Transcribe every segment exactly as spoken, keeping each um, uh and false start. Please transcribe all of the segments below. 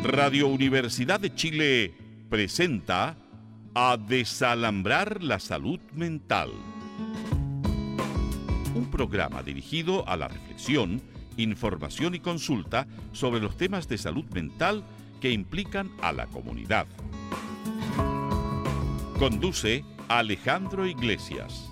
Radio Universidad de Chile presenta A Desalambrar la Salud Mental. Un programa dirigido a la reflexión, información y consulta sobre los temas de salud mental que implican a la comunidad. Conduce Alejandro Iglesias.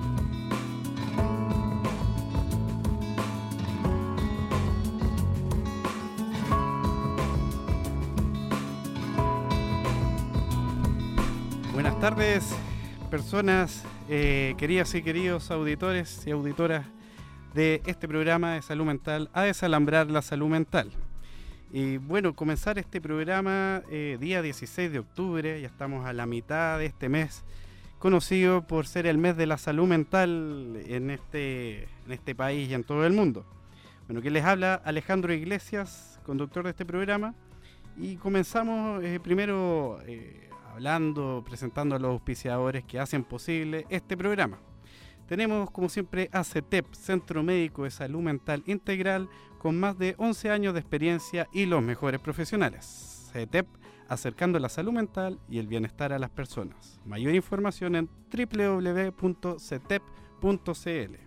Buenas tardes, personas eh, queridas y queridos auditores y auditoras de este programa de salud mental, A Desalambrar la Salud Mental. Y bueno, comenzar este programa eh, día dieciséis de octubre, ya estamos a la mitad de este mes, conocido por ser el mes de la salud mental en este, en este país y en todo el mundo. Bueno, que les habla Alejandro Iglesias, conductor de este programa, y comenzamos eh, primero eh, hablando, presentando a los auspiciadores que hacen posible este programa. Tenemos, como siempre, a C E T E P, Centro Médico de Salud Mental Integral, con más de once años de experiencia y los mejores profesionales. C E T E P, acercando la salud mental y el bienestar a las personas. Mayor información en doble u doble u doble u punto c e t e p punto c l.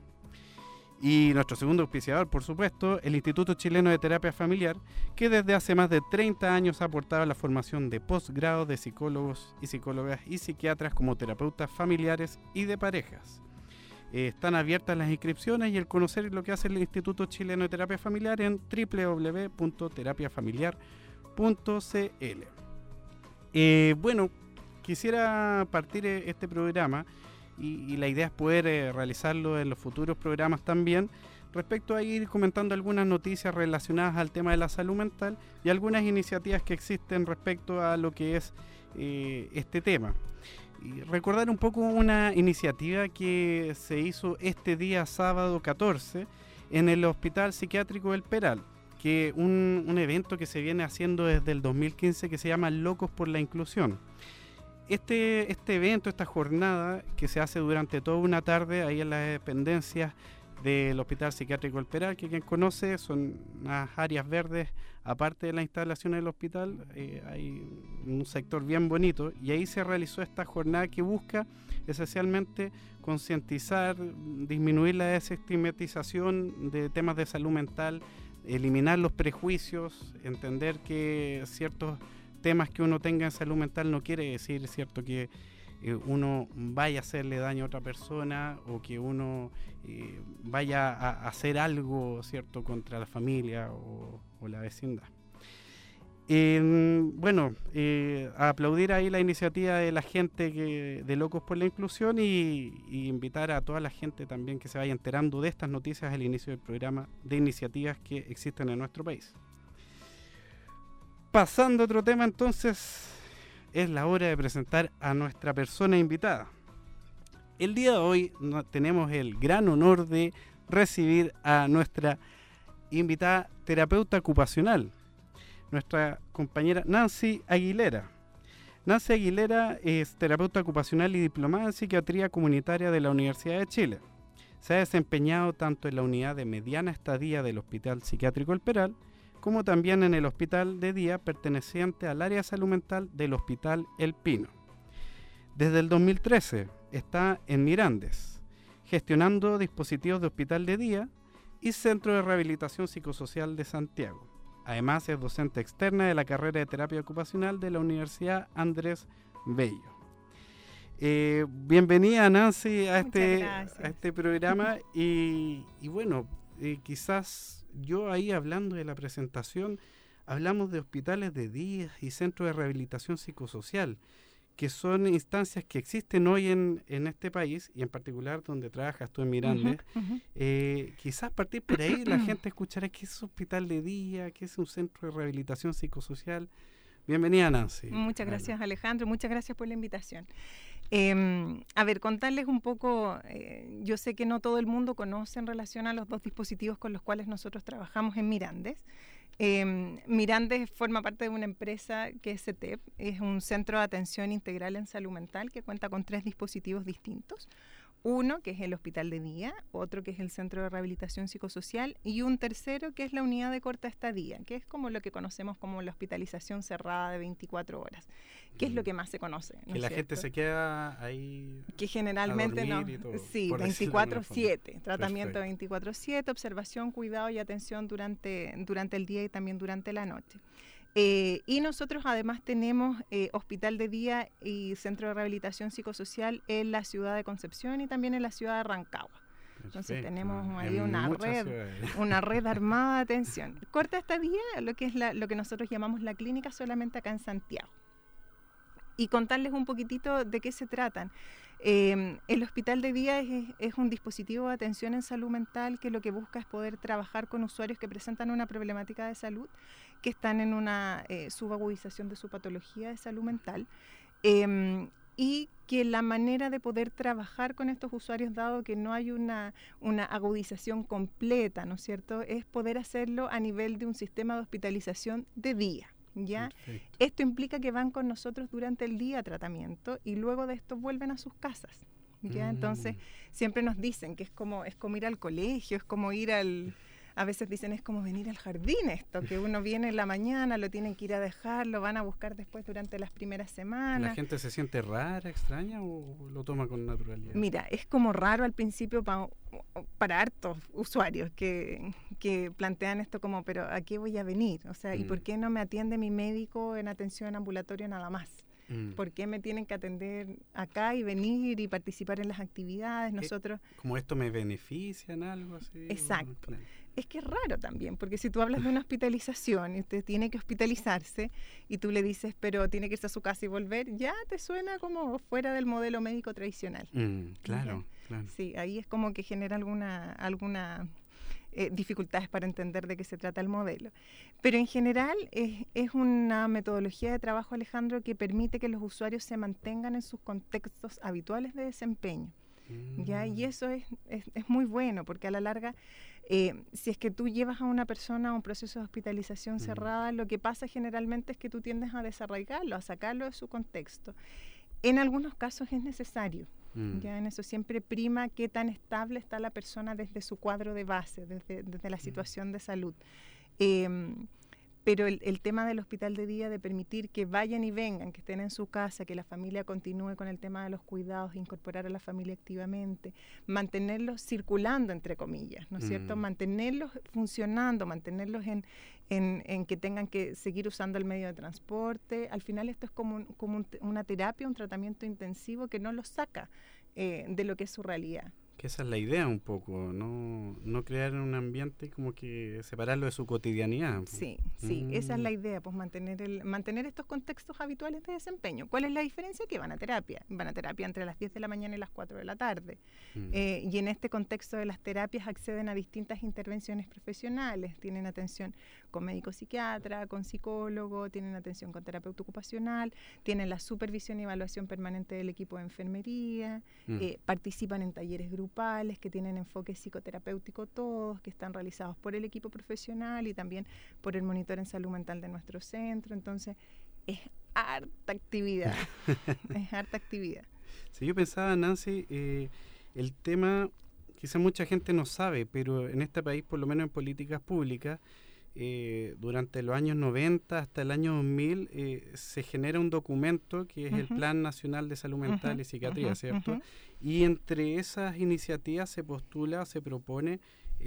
Y nuestro segundo auspiciador, por supuesto, el Instituto Chileno de Terapia Familiar, que desde hace más de treinta años ha aportado a la formación de posgrado de psicólogos y psicólogas y psiquiatras como terapeutas familiares y de parejas. Eh, están abiertas las inscripciones y el conocer lo que hace el Instituto Chileno de Terapia Familiar en doble u doble u doble u punto terapia familiar punto c l. Eh, bueno, quisiera partir este programa y, y la idea es poder eh, realizarlo en los futuros programas también, respecto a ir comentando algunas noticias relacionadas al tema de la salud mental y algunas iniciativas que existen respecto a lo que es eh, este tema. Y recordar un poco una iniciativa que se hizo este día sábado catorce en el Hospital Psiquiátrico del Peral, que un, un evento que se viene haciendo desde el dos mil quince que se llama Locos por la Inclusión. Este, este evento, esta jornada que se hace durante toda una tarde ahí en las dependencias del Hospital Psiquiátrico del Peral, que quien conoce son unas áreas verdes, aparte de la instalación del hospital, eh, hay un sector bien bonito, y ahí se realizó esta jornada que busca esencialmente concientizar, disminuir la desestigmatización de temas de salud mental, eliminar los prejuicios, entender que ciertos temas que uno tenga en salud mental no quiere decir, cierto, que eh, uno vaya a hacerle daño a otra persona o que uno eh, vaya a, a hacer algo, cierto, contra la familia o, o la vecindad. Eh, bueno, eh, a aplaudir ahí la iniciativa de la gente que, de Locos por la Inclusión y, y invitar a toda la gente también que se vaya enterando de estas noticias al inicio del programa, de iniciativas que existen en nuestro país. Pasando a otro tema, entonces, es la hora de presentar a nuestra persona invitada. El día de hoy no, tenemos el gran honor de recibir a nuestra invitada terapeuta ocupacional, nuestra compañera Nancy Aguilera. Nancy Aguilera es terapeuta ocupacional y diplomada en psiquiatría comunitaria de la Universidad de Chile. Se ha desempeñado tanto en la unidad de mediana estadía del Hospital Psiquiátrico El Peral, como también en el hospital de día perteneciente al área de salud mental del Hospital El Pino. Desde el dos mil trece está en Mirandes, gestionando dispositivos de hospital de día y Centro de Rehabilitación Psicosocial de Santiago. Además es docente externa de la carrera de terapia ocupacional de la Universidad Andrés Bello. Eh, bienvenida, Nancy, a este, a este programa y, y bueno, eh, quizás yo ahí hablando de la presentación, hablamos de hospitales de día y centros de rehabilitación psicosocial, que son instancias que existen hoy en, en este país, y en particular donde trabajas tú en Mirandes. Uh-huh, uh-huh. Eh, quizás partir por ahí la gente escuchará qué es un hospital de día, qué es un centro de rehabilitación psicosocial. Bienvenida, Nancy. Muchas gracias, Alejandro, muchas gracias por la invitación. Eh, a ver, contarles un poco, eh, yo sé que no todo el mundo conoce en relación a los dos dispositivos con los cuales nosotros trabajamos en Mirandes. Eh, Mirandes forma parte de una empresa que es C E T E P, es un centro de atención integral en salud mental que cuenta con tres dispositivos distintos. Uno, que es el hospital de día, otro que es el centro de rehabilitación psicosocial y un tercero que es la unidad de corta estadía, que es como lo que conocemos como la hospitalización cerrada de veinticuatro horas, que mm. es lo que más se conoce. ¿no que la cierto? gente se queda ahí que generalmente no, todo, sí, veinticuatro siete, tratamiento Perfecto. veinticuatro siete, observación, cuidado y atención durante, durante el día y también durante la noche. Eh, y nosotros además tenemos eh, hospital de día y centro de rehabilitación psicosocial en la ciudad de Concepción y también en la ciudad de Rancagua. Perfecto. Entonces tenemos ahí en una red, ciudades. una red armada de atención. Corta estadía, lo que es la, lo que nosotros llamamos la clínica solamente acá en Santiago. Y contarles un poquitito de qué se tratan. Eh, el hospital de día es, es un dispositivo de atención en salud mental que lo que busca es poder trabajar con usuarios que presentan una problemática de salud, que están en una eh, subagudización de su patología de salud mental, eh, y que la manera de poder trabajar con estos usuarios, dado que no hay una, una agudización completa, ¿no es cierto?, es poder hacerlo a nivel de un sistema de hospitalización de día. ¿Ya? Perfecto. Esto implica que van con nosotros durante el día a tratamiento y luego de esto vuelven a sus casas. ¿Ya? Mm. Entonces siempre nos dicen que es como, es como ir al colegio, es como ir al... A veces dicen es como venir al jardín esto, que uno viene en la mañana, lo tienen que ir a dejar, lo van a buscar después durante las primeras semanas. ¿La gente se siente rara, extraña o lo toma con naturalidad? Mira, es como raro al principio pa, para hartos usuarios que, que plantean esto como, pero ¿a qué voy a venir? O sea, mm. ¿y por qué no me atiende mi médico en atención ambulatoria nada más? Mm. ¿Por qué me tienen que atender acá y venir y participar en las actividades? Nosotros... ¿Como esto me beneficia en algo así? Exacto. O, claro. Es que es raro también, porque si tú hablas de una hospitalización y usted tiene que hospitalizarse y tú le dices, pero tiene que irse a su casa y volver, ya te suena como fuera del modelo médico tradicional. Mm, claro, claro. Sí, ahí es como que genera alguna, alguna eh, dificultades para entender de qué se trata el modelo. Pero en general es, es una metodología de trabajo, Alejandro, que permite que los usuarios se mantengan en sus contextos habituales de desempeño. Mm. ¿Ya? Y eso es, es, es muy bueno, porque a la larga... Eh, si es que tú llevas a una persona a un proceso de hospitalización mm. cerrada, lo que pasa generalmente es que tú tiendes a desarraigarlo, a sacarlo de su contexto. En algunos casos es necesario, mm. ya en eso siempre prima qué tan estable está la persona desde su cuadro de base, desde, desde la situación mm. de salud. Eh, pero el, el tema del hospital de día, de permitir que vayan y vengan, que estén en su casa, que la familia continúe con el tema de los cuidados, incorporar a la familia activamente, mantenerlos circulando, entre comillas, ¿no es mm. cierto? Mantenerlos funcionando, mantenerlos en, en, en que tengan que seguir usando el medio de transporte. Al final esto es como, un, como un, una terapia, un tratamiento intensivo que no los saca eh, de lo que es su realidad. Que esa es la idea un poco, no, no crear un ambiente como que separarlo de su cotidianidad. Sí, sí, mm. esa es la idea, pues mantener el, mantener estos contextos habituales de desempeño. ¿Cuál es la diferencia? Que van a terapia, van a terapia entre las diez de la mañana y las cuatro de la tarde. Mm. Eh, y en este contexto de las terapias acceden a distintas intervenciones profesionales, tienen atención con médico psiquiatra, con psicólogo, tienen atención con terapeuta ocupacional, tienen la supervisión y evaluación permanente del equipo de enfermería, mm. eh, participan en talleres grupales, que tienen enfoque psicoterapéutico todos, que están realizados por el equipo profesional y también por el monitor en salud mental de nuestro centro. Entonces, es harta actividad, es harta actividad. Sí, yo pensaba, Nancy, eh, el tema, quizá mucha gente no sabe, pero en este país, por lo menos en políticas públicas, Eh, durante los años noventa hasta el año dos mil eh, se genera un documento que es uh-huh. el Plan Nacional de Salud Mental uh-huh. y Psiquiatría, uh-huh. ¿cierto? Uh-huh. Y entre esas iniciativas se postula, se propone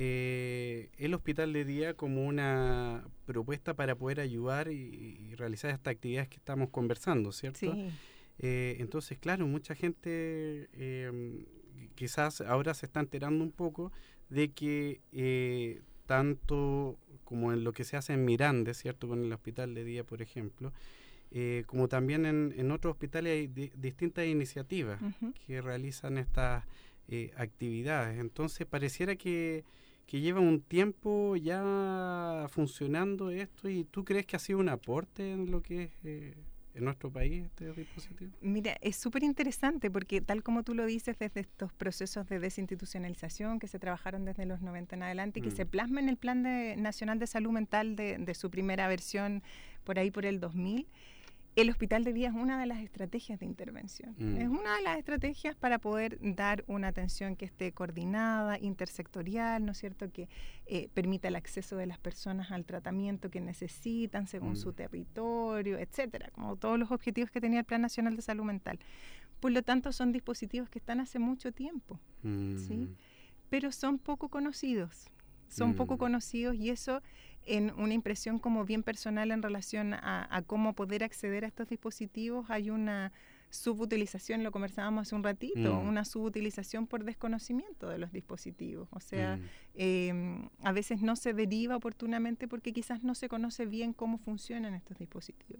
eh, el hospital de día como una propuesta para poder ayudar y, y realizar estas actividades que estamos conversando, ¿cierto? Sí. Eh, entonces, claro, mucha gente eh, quizás ahora se está enterando un poco de que eh, tanto como en lo que se hace en Miranda, ¿cierto?, con el hospital de día, por ejemplo, eh, como también en, en otros hospitales hay di- distintas iniciativas uh-huh. que realizan estas eh, actividades. Entonces, pareciera que, que lleva un tiempo ya funcionando esto, y ¿tú crees que ha sido un aporte en lo que es eh, en nuestro país este dispositivo? Mira, es súper interesante porque tal como tú lo dices, desde estos procesos de desinstitucionalización que se trabajaron desde los noventa en adelante y mm. que se plasma en el Plan de, Nacional de Salud Mental de, de su primera versión por ahí por el dos mil, el hospital de día es una de las estrategias de intervención. Mm. Es una de las estrategias para poder dar una atención que esté coordinada, intersectorial, ¿no es cierto?, que eh, permita el acceso de las personas al tratamiento que necesitan según mm. su territorio, etcétera, como todos los objetivos que tenía el Plan Nacional de Salud Mental. Por lo tanto, son dispositivos que están hace mucho tiempo, mm. ¿sí? Pero son poco conocidos. Son mm. poco conocidos y eso, en una impresión como bien personal en relación a, a cómo poder acceder a estos dispositivos, hay una subutilización, lo conversábamos hace un ratito, mm. una subutilización por desconocimiento de los dispositivos. O sea, mm. eh, a veces no se deriva oportunamente porque quizás no se conoce bien cómo funcionan estos dispositivos.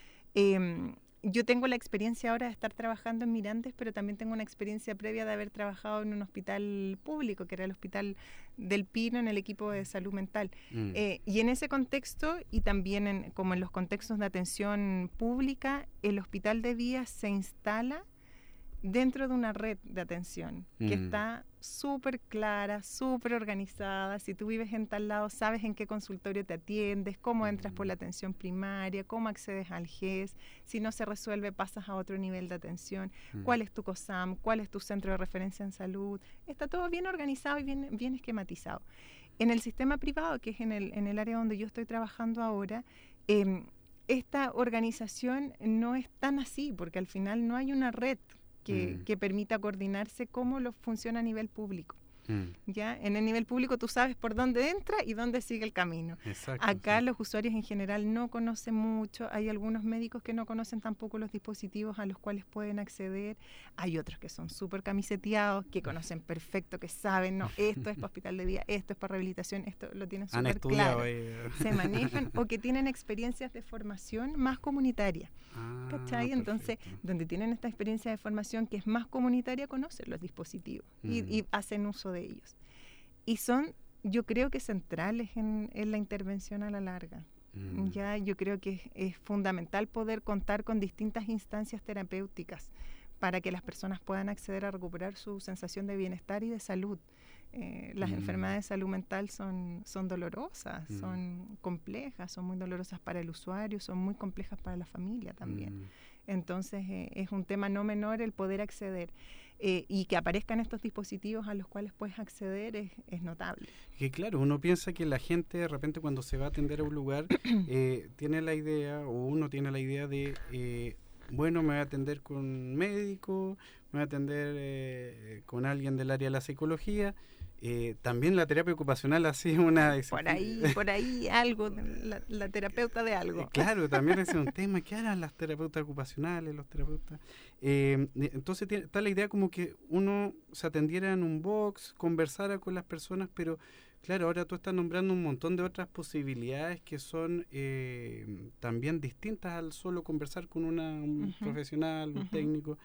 Eh, Yo tengo la experiencia ahora de estar trabajando en Mirandes, pero también tengo una experiencia previa de haber trabajado en un hospital público, que era el Hospital del Pino, en el equipo de salud mental. Mm. Eh, y en ese contexto, y también en, como en los contextos de atención pública, el hospital de día se instala dentro de una red de atención mm. que está súper clara, súper organizada. Si tú vives en tal lado, sabes en qué consultorio te atiendes, cómo entras por la atención primaria, cómo accedes al G E S, si no se resuelve pasas a otro nivel de atención, mm. cuál es tu COSAM, cuál es tu centro de referencia en salud. Está todo bien organizado y bien, bien esquematizado. En el sistema privado, que es en el, en el área donde yo estoy trabajando ahora, eh, esta organización no es tan así, porque al final no hay una red Que, mm. que permita coordinarse cómo lo funciona a nivel público. Mm. ¿Ya? En el nivel público tú sabes por dónde entra y dónde sigue el camino. Exacto, Acá sí. los usuarios en general no conocen mucho, hay algunos médicos que no conocen tampoco los dispositivos a los cuales pueden acceder, hay otros que son súper camiseteados, que conocen perfecto, que saben, no, esto es para hospital de día, esto es para rehabilitación, esto lo tienen súper claro, eh. se manejan, o que tienen experiencias de formación más comunitaria. Ah, ¿cachai? Entonces, donde tienen esta experiencia de formación que es más comunitaria, conocen los dispositivos mm. y, y hacen uso de ellos. Y son, yo creo que centrales en, en la intervención a la larga. Mm. Ya, yo creo que es, es fundamental poder contar con distintas instancias terapéuticas para que las personas puedan acceder a recuperar su sensación de bienestar y de salud. Eh, las mm. enfermedades de salud mental son, son dolorosas, mm. son complejas, son muy dolorosas para el usuario, son muy complejas para la familia también. Mm. Entonces eh, es un tema no menor el poder acceder. Eh, y que aparezcan estos dispositivos a los cuales puedes acceder es, es notable. Que claro, uno piensa que la gente de repente cuando se va a atender a un lugar eh, tiene la idea, o uno tiene la idea de, eh, bueno, me voy a atender con un médico, me voy a atender eh, con alguien del área de la psicología. Eh, también la terapia ocupacional ha sido una... Por ahí, por ahí algo, la, la terapeuta de algo. Eh, claro, también es un tema. ¿Qué harán las terapeutas ocupacionales, los terapeutas? Eh, entonces tiene, está la idea como que uno se atendiera en un box, conversara con las personas, pero claro, ahora tú estás nombrando un montón de otras posibilidades que son eh, también distintas al solo conversar con una, un uh-huh. profesional, un uh-huh. técnico.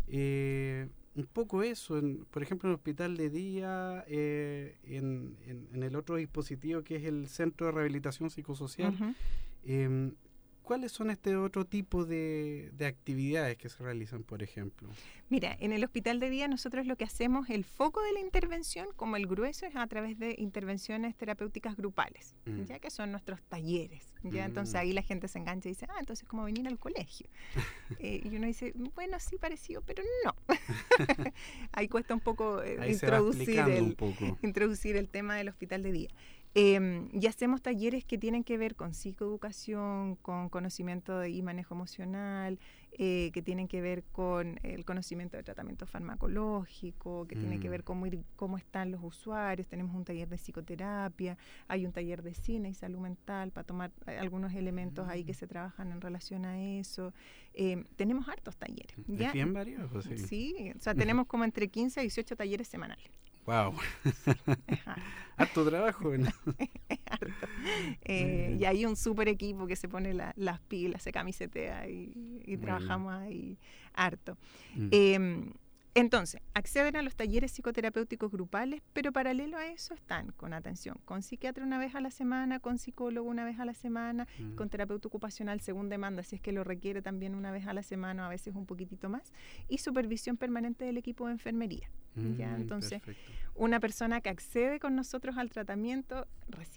Eh, un poco eso, en, por ejemplo en el hospital de día, eh, en, en, en el otro dispositivo que es el Centro de Rehabilitación Psicosocial, uh-huh. eh, ¿cuáles son este otro tipo de, de actividades que se realizan, por ejemplo? Mira, en el hospital de día nosotros lo que hacemos, el foco de la intervención, como el grueso, es a través de intervenciones terapéuticas grupales, mm. ya que son nuestros talleres. Ya, mm. Entonces ahí la gente se engancha y dice, ah, entonces como venir al colegio. eh, y uno dice, bueno, sí parecido, pero no. Ahí cuesta un poco, eh, introducir, el, un poco. introducir el tema del hospital de día. Eh, y hacemos talleres que tienen que ver con psicoeducación, con conocimiento de, y manejo emocional, eh, que tienen que ver con el conocimiento de tratamiento farmacológico, que mm. tiene que ver con cómo, cómo están los usuarios. Tenemos un taller de psicoterapia, hay un taller de cine y salud mental para tomar algunos elementos mm. ahí que se trabajan en relación a eso. Eh, tenemos hartos talleres. ¿Ya? Es bien variado, sí. Sí, o sea, tenemos como entre quince a dieciocho talleres semanales. Wow. Es harto. Harto trabajo, ¿no? Es harto. Eh, y hay un súper equipo que se pone la, las pilas, se camisetea y, y bueno. trabajamos ahí harto. Mm. Eh, entonces, acceden a los talleres psicoterapéuticos grupales, pero paralelo a eso están con atención, con psiquiatra una vez a la semana, con psicólogo una vez a la semana, mm. con terapeuta ocupacional según demanda, si es que lo requiere también una vez a la semana, a veces un poquitito más, y supervisión permanente del equipo de enfermería. Mm, ¿ya? Entonces, perfecto. Una persona que accede con nosotros al tratamiento recibe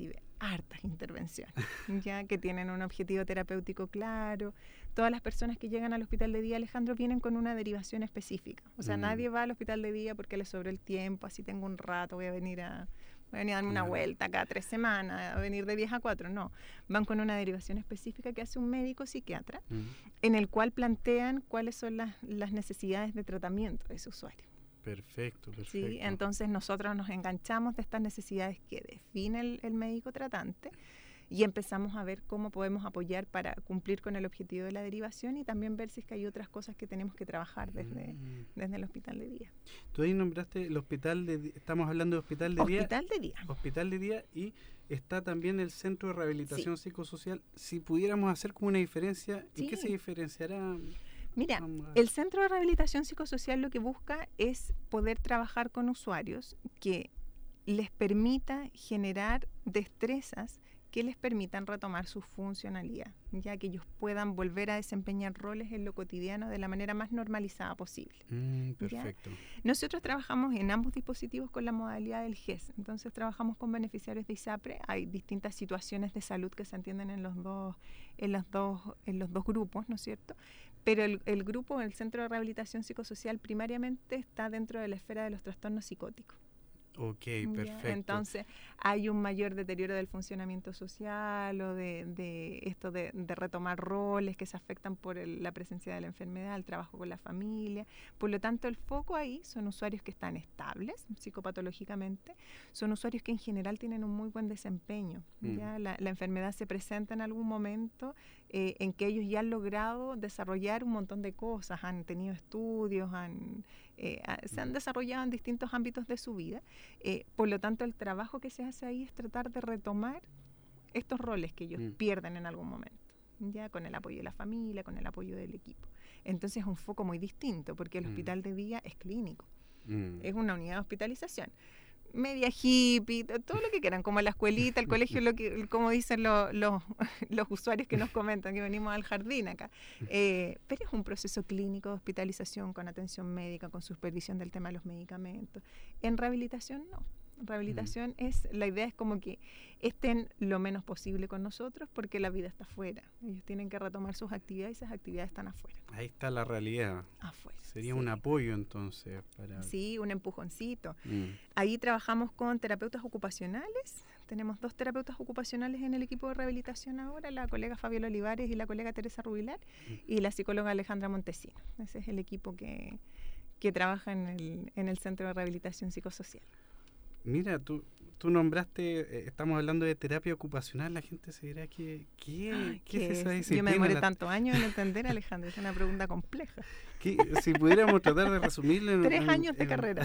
hartas intervenciones, ya que tienen un objetivo terapéutico claro. Todas las personas que llegan al hospital de día, Alejandro, vienen con una derivación específica. O sea, mm. nadie va al hospital de día porque le sobró el tiempo, así tengo un rato, voy a venir a, voy a, venir a darme una vuelta cada tres semanas, a venir de diez a cuatro. No, van con una derivación específica que hace un médico psiquiatra, mm. en el cual plantean cuáles son las, las necesidades de tratamiento de ese usuario. Perfecto, perfecto. Sí, entonces nosotros nos enganchamos de estas necesidades que define el, el médico tratante y empezamos a ver cómo podemos apoyar para cumplir con el objetivo de la derivación y también ver si es que hay otras cosas que tenemos que trabajar desde, mm. desde el hospital de día. Tú ahí nombraste el hospital de estamos hablando de hospital de hospital día. Hospital de día. Hospital de día y está también el Centro de Rehabilitación sí. Psicosocial. Si pudiéramos hacer como una diferencia, sí. ¿en qué se diferenciará? Mira, el Centro de Rehabilitación Psicosocial lo que busca es poder trabajar con usuarios que les permita generar destrezas que les permitan retomar su funcionalidad, ya que ellos puedan volver a desempeñar roles en lo cotidiano de la manera más normalizada posible. Mm, perfecto. ¿Ya? Nosotros trabajamos en ambos dispositivos con la modalidad del G E S, entonces trabajamos con beneficiarios de ISAPRE. Hay distintas situaciones de salud que se entienden en los dos, en los dos, en los dos grupos, ¿no es cierto? Pero el, el grupo, el Centro de Rehabilitación Psicosocial, primariamente está dentro de la esfera de los trastornos psicóticos. Ok, perfecto. ¿Ya? Entonces hay un mayor deterioro del funcionamiento social o de, de esto de, de retomar roles que se afectan por el, la presencia de la enfermedad, el trabajo con la familia. Por lo tanto, el foco ahí son usuarios que están estables psicopatológicamente, son usuarios que en general tienen un muy buen desempeño. Mm. ¿Ya? La, la enfermedad se presenta en algún momento eh, en que ellos ya han logrado desarrollar un montón de cosas, han tenido estudios, han... Eh, se han desarrollado en distintos ámbitos de su vida. Eh, por lo tanto, el trabajo que se hace ahí es tratar de retomar estos roles que ellos mm. pierden en algún momento, ya con el apoyo de la familia, con el apoyo del equipo. Entonces es un foco muy distinto, porque el mm. hospital de día es clínico, mm. es una unidad de hospitalización. Media hippie, todo lo que quieran, como la escuelita, el colegio, lo que, como dicen lo, lo, los usuarios que nos comentan, que venimos al jardín acá. Eh, pero es un proceso clínico de hospitalización con atención médica, con supervisión del tema de los medicamentos. En rehabilitación, no. Rehabilitación mm. es, la idea es como que estén lo menos posible con nosotros porque la vida está afuera. Ellos tienen que retomar sus actividades y esas actividades están afuera. Ahí está la realidad. Afuera. Sería sí. un apoyo entonces. Para... Sí, un empujoncito. Mm. Ahí trabajamos con terapeutas ocupacionales. Tenemos dos terapeutas ocupacionales en el equipo de rehabilitación ahora, la colega Fabiola Olivares y la colega Teresa Rubilar, mm. y la psicóloga Alejandra Montesino. Ese es el equipo que, que trabaja en el, en el Centro de Rehabilitación Psicosocial. Mira, tú, tú nombraste, eh, estamos hablando de terapia ocupacional, la gente se dirá que, ¿qué, ¿qué, ¿qué es esa disciplina? Yo me demoré la... tantos años en entender, Alejandro, es una pregunta compleja. ¿Qué, si pudiéramos tratar de resumirlo en... Tres en, años de en, carrera.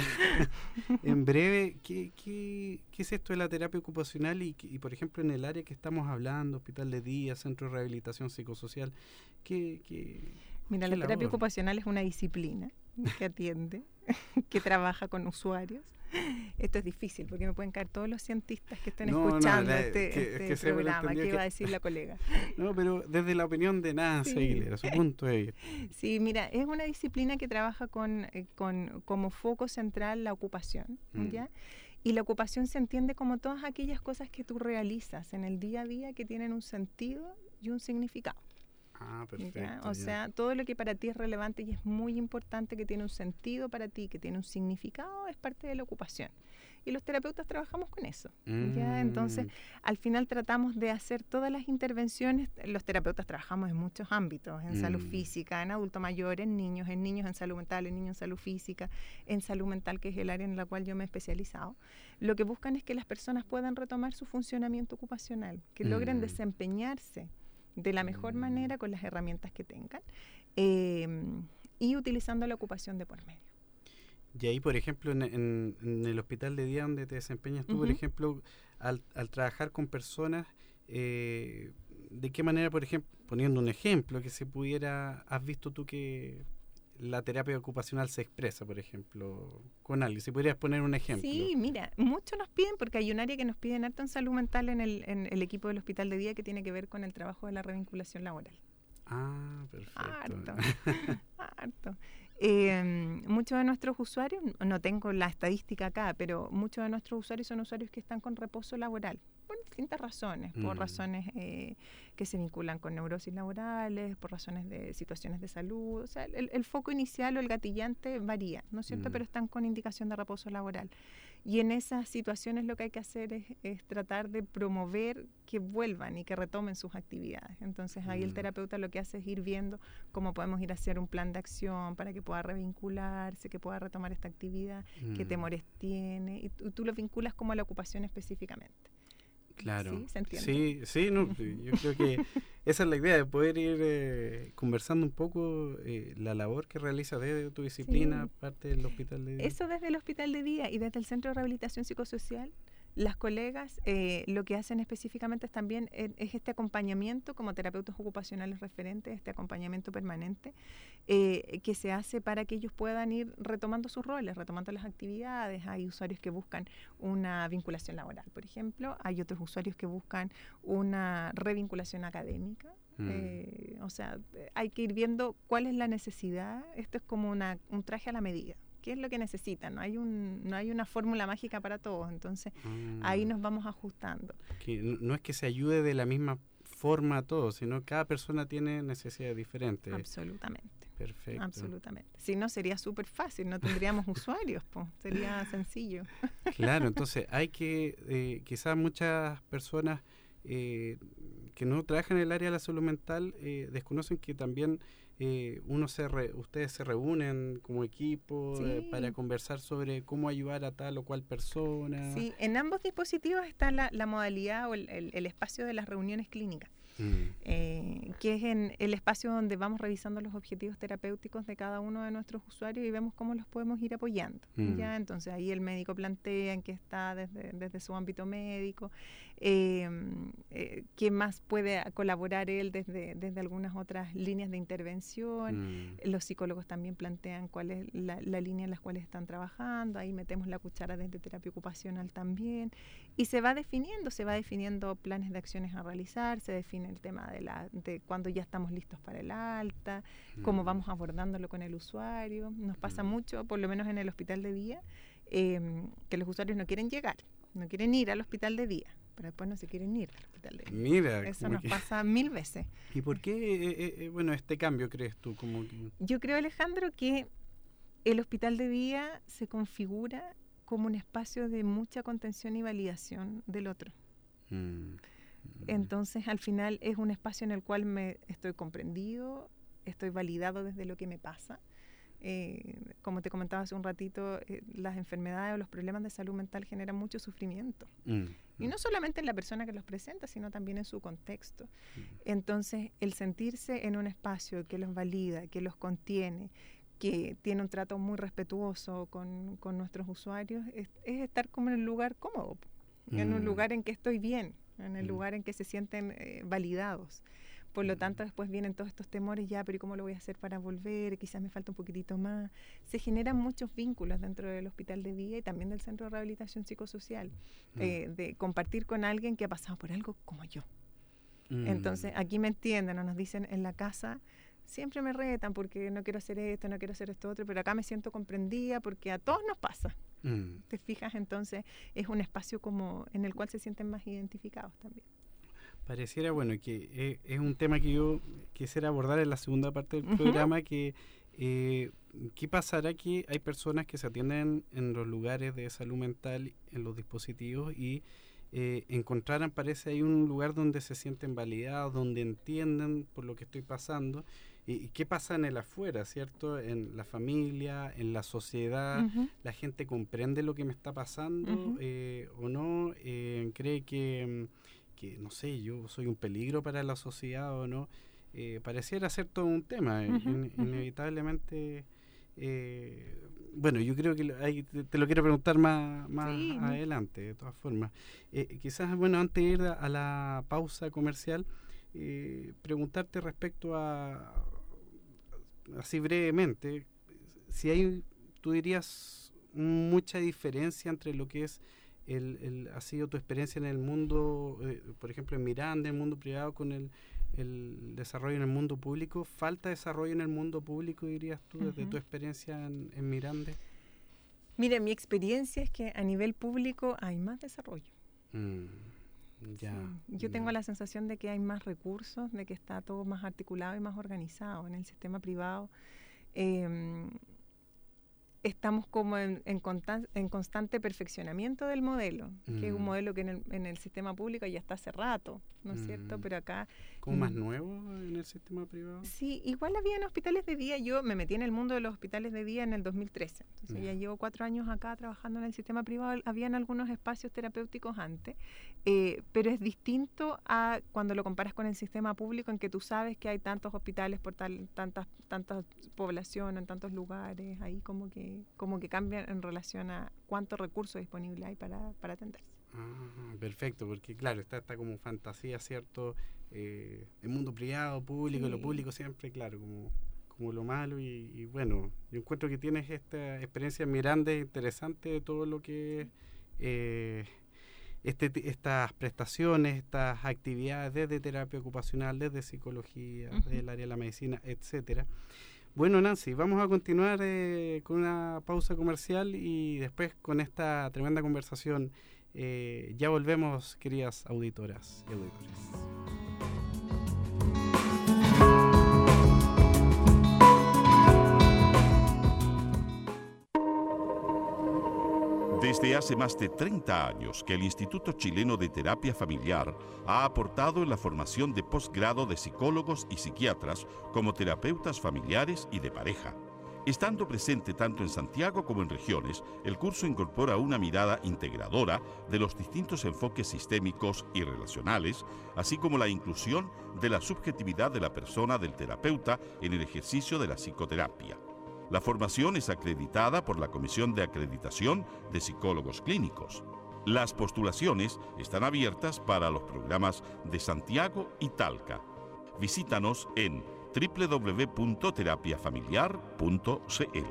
En breve, ¿qué, qué, ¿qué es esto de la terapia ocupacional? Y, y, por ejemplo, en el área que estamos hablando, hospital de día, centro de rehabilitación psicosocial, ¿qué, qué Mira, qué la labor? terapia ocupacional es una disciplina que atiende, que trabaja con usuarios. Esto es difícil porque me pueden caer todos los cientistas que estén no, escuchando no, la, este, que, este que programa. ¿Qué que... va a decir la colega? No, pero desde la opinión de Nancy sí. Aguilera, su punto es... Sí, mira, es una disciplina que trabaja con, eh, con como foco central la ocupación, mm. ¿ya? Y la ocupación se entiende como todas aquellas cosas que tú realizas en el día a día que tienen un sentido y un significado. Ah, perfecto. ¿Ya? O ya. sea, todo lo que para ti es relevante y es muy importante, que tiene un sentido para ti, que tiene un significado, es parte de la ocupación. Y los terapeutas trabajamos con eso. Mm. ¿Ya? Entonces, al final tratamos de hacer todas las intervenciones. Los terapeutas trabajamos en muchos ámbitos, en mm. salud física, en adulto mayor, en niños, en niños en salud mental, en niños en salud física, en salud mental, que es el área en la cual yo me he especializado. Lo que buscan es que las personas puedan retomar su funcionamiento ocupacional, que mm. logren desempeñarse de la mejor manera con las herramientas que tengan eh, y utilizando la ocupación de por medio. Y ahí, por ejemplo, en, en, en el hospital de día donde te desempeñas tú, uh-huh. por ejemplo, al, al trabajar con personas, eh, ¿de qué manera, por ejemplo, poniendo un ejemplo, que se pudiera, has visto tú que la terapia ocupacional se expresa, por ejemplo, con alguien? Si podrías poner un ejemplo. Sí, mira, muchos nos piden, porque hay un área que nos piden harto en salud mental en el, en el equipo del hospital de día, que tiene que ver con el trabajo de la revinculación laboral. Ah, perfecto. Harto, harto. Eh, muchos de nuestros usuarios, no tengo la estadística acá, pero muchos de nuestros usuarios son usuarios que están con reposo laboral. por distintas razones, por Mm. razones eh, que se vinculan con neurosis laborales, por razones de situaciones de salud. O sea, el, el foco inicial o el gatillante varía, ¿no es cierto? Mm. Pero están con indicación de reposo laboral. Y en esas situaciones lo que hay que hacer es, es tratar de promover que vuelvan y que retomen sus actividades. Entonces ahí el Mm. terapeuta lo que hace es ir viendo cómo podemos ir a hacer un plan de acción para que pueda revincularse, que pueda retomar esta actividad, qué Mm. temores tiene, y tú, tú lo vinculas como a la ocupación específicamente. Claro. ¿Sí? ¿Se entiende? Sí, sí, no, yo creo que esa es la idea, de poder ir eh, conversando un poco eh, la labor que realizas desde tu disciplina, Sí. parte del hospital de día. Eso desde el hospital de día y desde el Centro de Rehabilitación Psicosocial, las colegas eh, lo que hacen específicamente es también eh, es este acompañamiento como terapeutas ocupacionales referentes, este acompañamiento permanente eh, que se hace para que ellos puedan ir retomando sus roles, retomando las actividades. Hay usuarios que buscan una vinculación laboral, por ejemplo, hay otros usuarios que buscan una revinculación académica. Mm. Eh, o sea, hay que ir viendo cuál es la necesidad. Esto es como una, un traje a la medida. ¿Qué es lo que necesitan? No hay, un, no hay una fórmula mágica para todos, entonces Mm. ahí nos vamos ajustando. Que no, no es que se ayude de la misma forma a todos, sino cada persona tiene necesidades diferentes. Absolutamente. Perfecto. Absolutamente. Si no, sería súper fácil, no tendríamos usuarios, pues, sería sencillo. Claro, entonces hay que, eh, quizás muchas personas eh, que no trabajan en el área de la salud mental eh, desconocen que también eh, uno se re, ustedes se reúnen como equipo Sí. eh, para conversar sobre cómo ayudar a tal o cual persona. Sí, en ambos dispositivos está la, la modalidad o el, el, el espacio de las reuniones clínicas. Mm. Eh, que es en el espacio donde vamos revisando los objetivos terapéuticos de cada uno de nuestros usuarios y vemos cómo los podemos ir apoyando. Mm. ¿Ya? Entonces ahí el médico plantea en qué está desde, desde su ámbito médico, eh, eh, qué más puede colaborar él desde, desde algunas otras líneas de intervención. Mm. Los psicólogos también plantean cuál es la, la línea en las cuales están trabajando, ahí metemos la cuchara desde terapia ocupacional también, y se va definiendo, se va definiendo planes de acciones a realizar, se define el tema de, la, de cuando ya estamos listos para el alta, cómo Mm. vamos abordándolo con el usuario. Nos pasa Mm. mucho, por lo menos en el hospital de día, eh, que los usuarios no quieren llegar, no quieren ir al hospital de día, pero después no se quieren ir al hospital de día. Mira, Eso como nos que- pasa mil veces. ¿Y por qué, eh, eh, bueno, este cambio crees tú? Como que- Yo creo, Alejandro, que el hospital de día se configura como un espacio de mucha contención y validación del otro. Mm. Entonces, al final es un espacio en el cual me estoy comprendido, estoy validado desde lo que me pasa. Eh, como te comentaba hace un ratito, eh, las enfermedades o los problemas de salud mental generan mucho sufrimiento. Mm. Y no solamente en la persona que los presenta, sino también en su contexto. Mm. Entonces, el sentirse en un espacio que los valida, que los contiene, que tiene un trato muy respetuoso con, con nuestros usuarios, es, es estar como en un lugar cómodo, en un Mm. lugar en que estoy bien, en el Mm. lugar en que se sienten eh, validados. Por lo Mm. tanto, después vienen todos estos temores, ya, pero ¿y cómo lo voy a hacer para volver? Quizás me falta un poquitito más. Se generan muchos vínculos dentro del hospital de día y también del Centro de Rehabilitación Psicosocial, Mm. eh, de compartir con alguien que ha pasado por algo como yo. Mm. Entonces, aquí me entienden o nos dicen en la casa, siempre me retan porque no quiero hacer esto, no quiero hacer esto otro, pero acá me siento comprendida porque a todos nos pasa. Mm. ¿Te fijas? Entonces, es un espacio como en el cual se sienten más identificados también. Pareciera, bueno, que eh, es un tema que yo quisiera abordar en la segunda parte del Ujú. programa, que eh, ¿qué pasará que hay personas que se atienden en los lugares de salud mental, en los dispositivos, y eh, encontraran, parece, hay un lugar donde se sienten validados, donde entienden por lo que estoy pasando? ¿Y, y qué pasa en el afuera, cierto? En la familia, en la sociedad, Ujú. la gente comprende lo que me está pasando Ujú. eh, o no, eh, cree que, que, no sé, yo soy un peligro para la sociedad o no. Eh, pareciera ser todo un tema, eh, Ujú, in- ujú. inevitablemente. eh, bueno, yo creo que lo- ahí te, te lo quiero preguntar más, más Sí, ¿no? adelante, de todas formas. Eh, quizás, bueno, antes de ir a, a la pausa comercial, eh, preguntarte respecto a, así brevemente, si hay, tú dirías, mucha diferencia entre lo que es el, el ha sido tu experiencia en el mundo, eh, por ejemplo en Miranda, en el mundo privado, con el, el desarrollo en el mundo público. ¿Falta desarrollo en el mundo público, dirías tú, desde Ujú. tu experiencia en, en Miranda? Mire, mi experiencia es que a nivel público hay más desarrollo. Mm. Ya. Sí. Yo tengo la sensación de que hay más recursos, de que está todo más articulado y más organizado en el sistema privado. Eh, estamos como en, en, constan, en constante perfeccionamiento del modelo, mm. que es un modelo que en el, en el sistema público ya está hace rato, ¿no es mm. cierto? Pero acá... ¿Como mm, más nuevo en el sistema privado? Sí, igual había en hospitales de día. Yo me metí en el mundo de los hospitales de día en el dos mil trece. Entonces mm. ya llevo cuatro años acá trabajando en el sistema privado. Habían algunos espacios terapéuticos antes, eh, pero es distinto a cuando lo comparas con el sistema público, en que tú sabes que hay tantos hospitales por tal, tantas, tantas población, en tantos lugares, ahí como que, como que cambian en relación a cuánto recurso disponible hay para, para atenderse. Ah, perfecto, porque claro, está, está como fantasía, ¿cierto? Eh, el mundo privado, público, sí. Lo público siempre, claro, como, como lo malo y, y bueno, yo encuentro que tienes esta experiencia en Miranda interesante de todo lo que es eh, este, estas prestaciones, estas actividades desde terapia ocupacional, desde psicología, uh-huh. desde el área de la medicina, etcétera. Bueno, Nancy, vamos a continuar eh, con una pausa comercial y después con esta tremenda conversación. Eh, ya volvemos, queridas auditoras y auditores. Desde hace más de treinta años que el Instituto Chileno de Terapia Familiar ha aportado en la formación de posgrado de psicólogos y psiquiatras como terapeutas familiares y de pareja. Estando presente tanto en Santiago como en regiones, el curso incorpora una mirada integradora de los distintos enfoques sistémicos y relacionales, así como la inclusión de la subjetividad de la persona del terapeuta en el ejercicio de la psicoterapia. La formación es acreditada por la Comisión de Acreditación de Psicólogos Clínicos. Las postulaciones están abiertas para los programas de Santiago y Talca. Visítanos en doble u doble u doble u punto terapia familiar punto c l.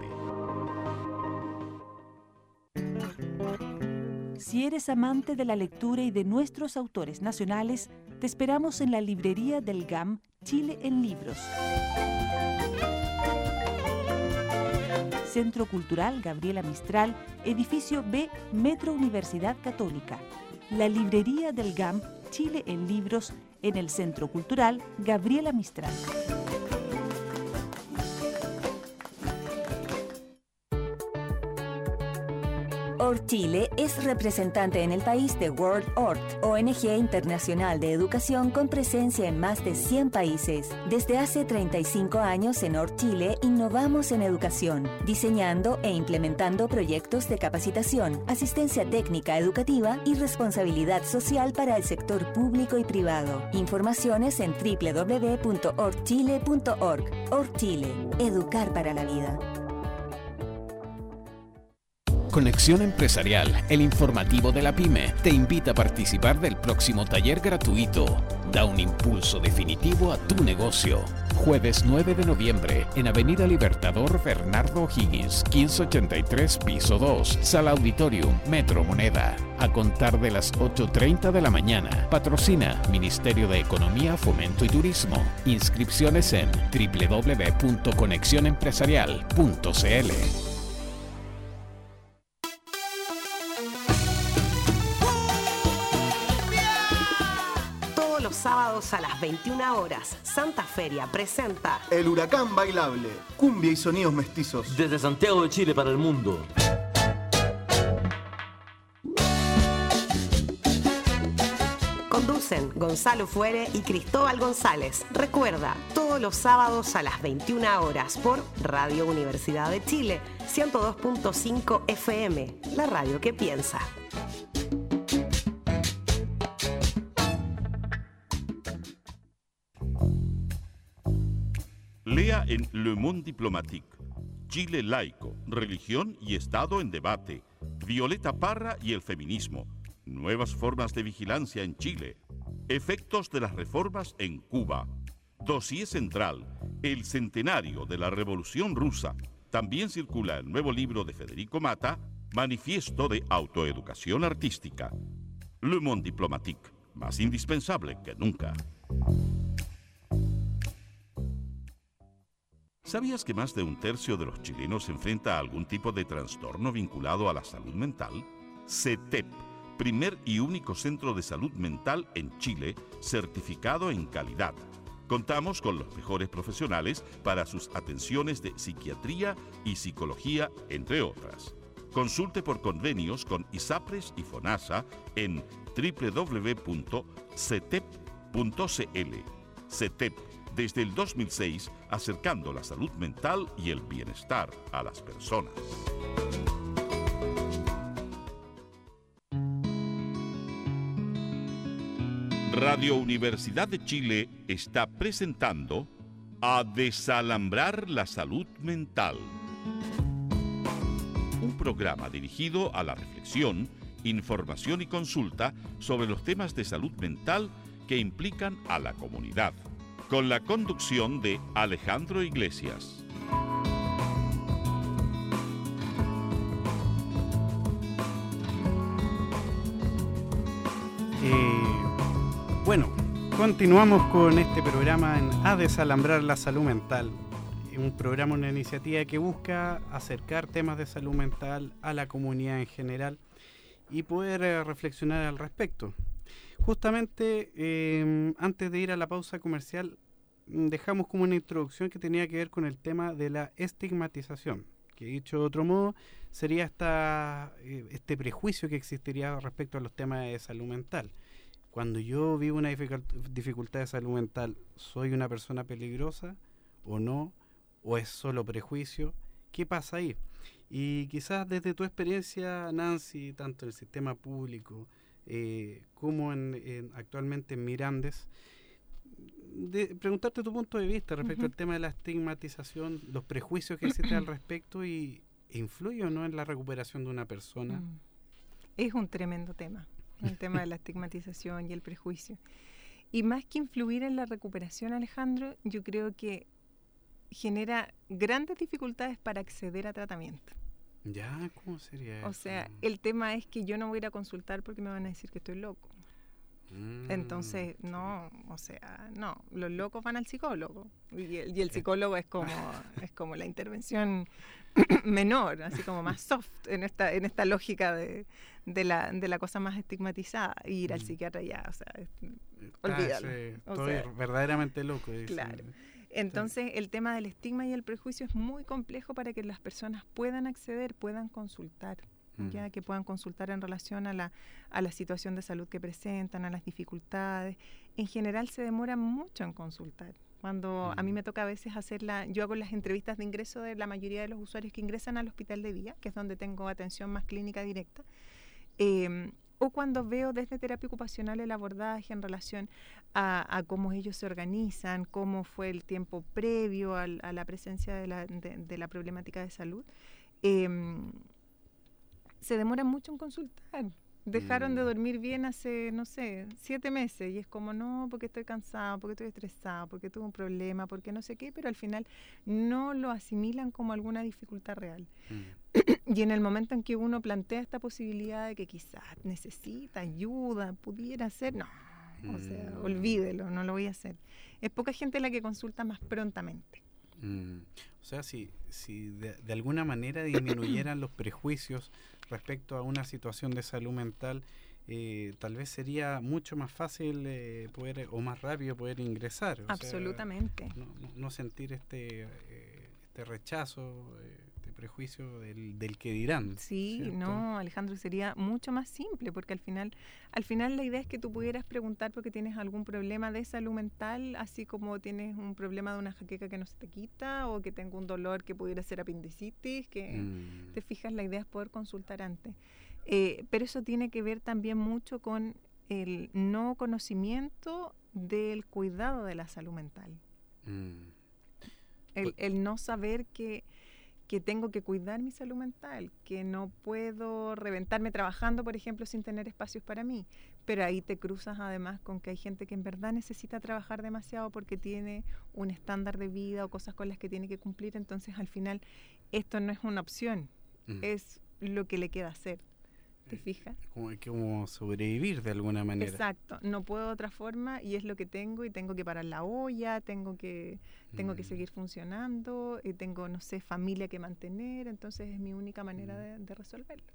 Si eres amante de la lectura y de nuestros autores nacionales, te esperamos en la librería del G A M Chile en Libros. Centro Cultural Gabriela Mistral, edificio B, Metro Universidad Católica. La librería del G A M Chile en Libros en el Centro Cultural Gabriela Mistral. ORT-Chile es representante en el país de World O R T, O N G internacional de educación con presencia en más de cien países. Desde hace treinta y cinco años en ORT-Chile innovamos en educación, diseñando e implementando proyectos de capacitación, asistencia técnica educativa y responsabilidad social para el sector público y privado. Informaciones en doble u doble u doble u punto ortchile punto org. ORT-Chile, educar para la vida. Conexión Empresarial, el informativo de la PYME, te invita a participar del próximo taller gratuito. Da un impulso definitivo a tu negocio. Jueves nueve de noviembre, en Avenida Libertador Bernardo O'Higgins, quince ochenta y tres, piso dos, Sala Auditorium, Metro Moneda. A contar de las ocho treinta de la mañana. Patrocina Ministerio de Economía, Fomento y Turismo. Inscripciones en doble u doble u doble u punto conexión empresarial punto c l. Los sábados a las veintiuna horas, Santa Feria presenta El Huracán Bailable, cumbia y sonidos mestizos. Desde Santiago de Chile para el mundo. Conducen Gonzalo Fuere y Cristóbal González. Recuerda, todos los sábados a las veintiuna horas por Radio Universidad de Chile, ciento dos punto cinco F M, la radio que piensa. Lea en Le Monde Diplomatique, Chile laico, religión y Estado en debate, Violeta Parra y el feminismo, nuevas formas de vigilancia en Chile, efectos de las reformas en Cuba, dossier central, el centenario de la Revolución Rusa. También circula el nuevo libro de Federico Mata, Manifiesto de Autoeducación Artística. Le Monde Diplomatique, más indispensable que nunca. ¿Sabías que más de un tercio de los chilenos se enfrenta a algún tipo de trastorno vinculado a la salud mental? CETEP, primer y único centro de salud mental en Chile certificado en calidad. Contamos con los mejores profesionales para sus atenciones de psiquiatría y psicología, entre otras. Consulte por convenios con ISAPRES y FONASA en doble u doble u doble u punto cetep punto c l. CETEP, desde el dos mil seis, acercando la salud mental y el bienestar a las personas. Radio Universidad de Chile está presentando A Desalambrar la Salud Mental. Un programa dirigido a la reflexión, información y consulta sobre los temas de salud mental que implican a la comunidad, con la conducción de Alejandro Iglesias. Eh, bueno, continuamos con este programa en A Desalambrar la Salud Mental. Un programa, una iniciativa que busca acercar temas de salud mental a la comunidad en general y poder eh, reflexionar al respecto. Justamente, eh, antes de ir a la pausa comercial, dejamos como una introducción que tenía que ver con el tema de la estigmatización, que dicho de otro modo, sería esta, eh, este prejuicio que existiría respecto a los temas de salud mental. Cuando yo vivo una dificult- dificultad de salud mental, ¿soy una persona peligrosa o no? ¿O es solo prejuicio? ¿Qué pasa ahí? Y quizás desde tu experiencia, Nancy, tanto en el sistema público eh, como en, en, actualmente en Mirandes, de preguntarte tu punto de vista respecto uh-huh. al tema de la estigmatización, los prejuicios que existen al respecto y influye o no en la recuperación de una persona. Mm. Es un tremendo tema, el tema de la estigmatización y el prejuicio. Y más que influir en la recuperación, Alejandro, yo creo que genera grandes dificultades para acceder a tratamiento. ¿Ya? ¿Cómo sería eso? O sea, el tema es que yo no voy a ir a consultar porque me van a decir que estoy loco. Mm, Entonces, no, o sea, no, los locos van al psicólogo y el, y el psicólogo es como es como la intervención menor, así como más soft en esta en esta lógica de, de la de la cosa más estigmatizada. Y ir al psiquiatra ya, o sea, es, olvídalo. Ah, sí, o estoy sea, verdaderamente loco. Dicen. Claro. Entonces, el tema del estigma y el prejuicio es muy complejo para que las personas puedan acceder, puedan consultar. Ya que puedan consultar en relación a la, a la situación de salud que presentan, a las dificultades. En general se demora mucho en consultar. Cuando mm. a mí me toca a veces hacerla, yo hago las entrevistas de ingreso de la mayoría de los usuarios que ingresan al hospital de día, que es donde tengo atención más clínica directa, eh, o cuando veo desde terapia ocupacional el abordaje en relación a, a cómo ellos se organizan, cómo fue el tiempo previo al, a la presencia de la, de, de la problemática de salud, eh, se demoran mucho en consultar. Dejaron mm. de dormir bien hace, no sé, siete meses y es como, no, porque estoy cansado, porque estoy estresado, porque tuve un problema, porque no sé qué, pero al final no lo asimilan como alguna dificultad real. Mm. Y en el momento en que uno plantea esta posibilidad de que quizás necesita ayuda, pudiera ser, no, mm. o sea, olvídelo, no lo voy a hacer. Es poca gente la que consulta más prontamente. Mm. O sea, si, si de, de alguna manera disminuyeran los prejuicios respecto a una situación de salud mental, eh, tal vez sería mucho más fácil eh, poder o más rápido poder ingresar. O Absolutamente. Sea, no, no, no sentir este, eh, este rechazo, eh, este prejuicio del, del que dirán. Sí, ¿cierto? No, Alejandro, sería mucho más simple porque al final, al final la idea es que tú pudieras preguntar porque tienes algún problema de salud mental, así como tienes un problema de una jaqueca que no se te quita o que tengo un dolor que pudiera ser apendicitis, que mm. te fijas, la idea es poder consultar antes. Eh, pero eso tiene que ver también mucho con el no conocimiento del cuidado de la salud mental. Mm. El, el no saber que que tengo que cuidar mi salud mental, que no puedo reventarme trabajando, por ejemplo, sin tener espacios para mí. Pero ahí te cruzas además con que hay gente que en verdad necesita trabajar demasiado porque tiene un estándar de vida o cosas con las que tiene que cumplir. Entonces, al final, esto no es una opción, mm. es lo que le queda hacer. ¿Te fijas? Como, como sobrevivir de alguna manera. Exacto, no puedo de otra forma y es lo que tengo y tengo que parar la olla, tengo que tengo mm. que seguir funcionando y tengo, no sé, familia que mantener, entonces es mi única manera mm. de, de resolverlo.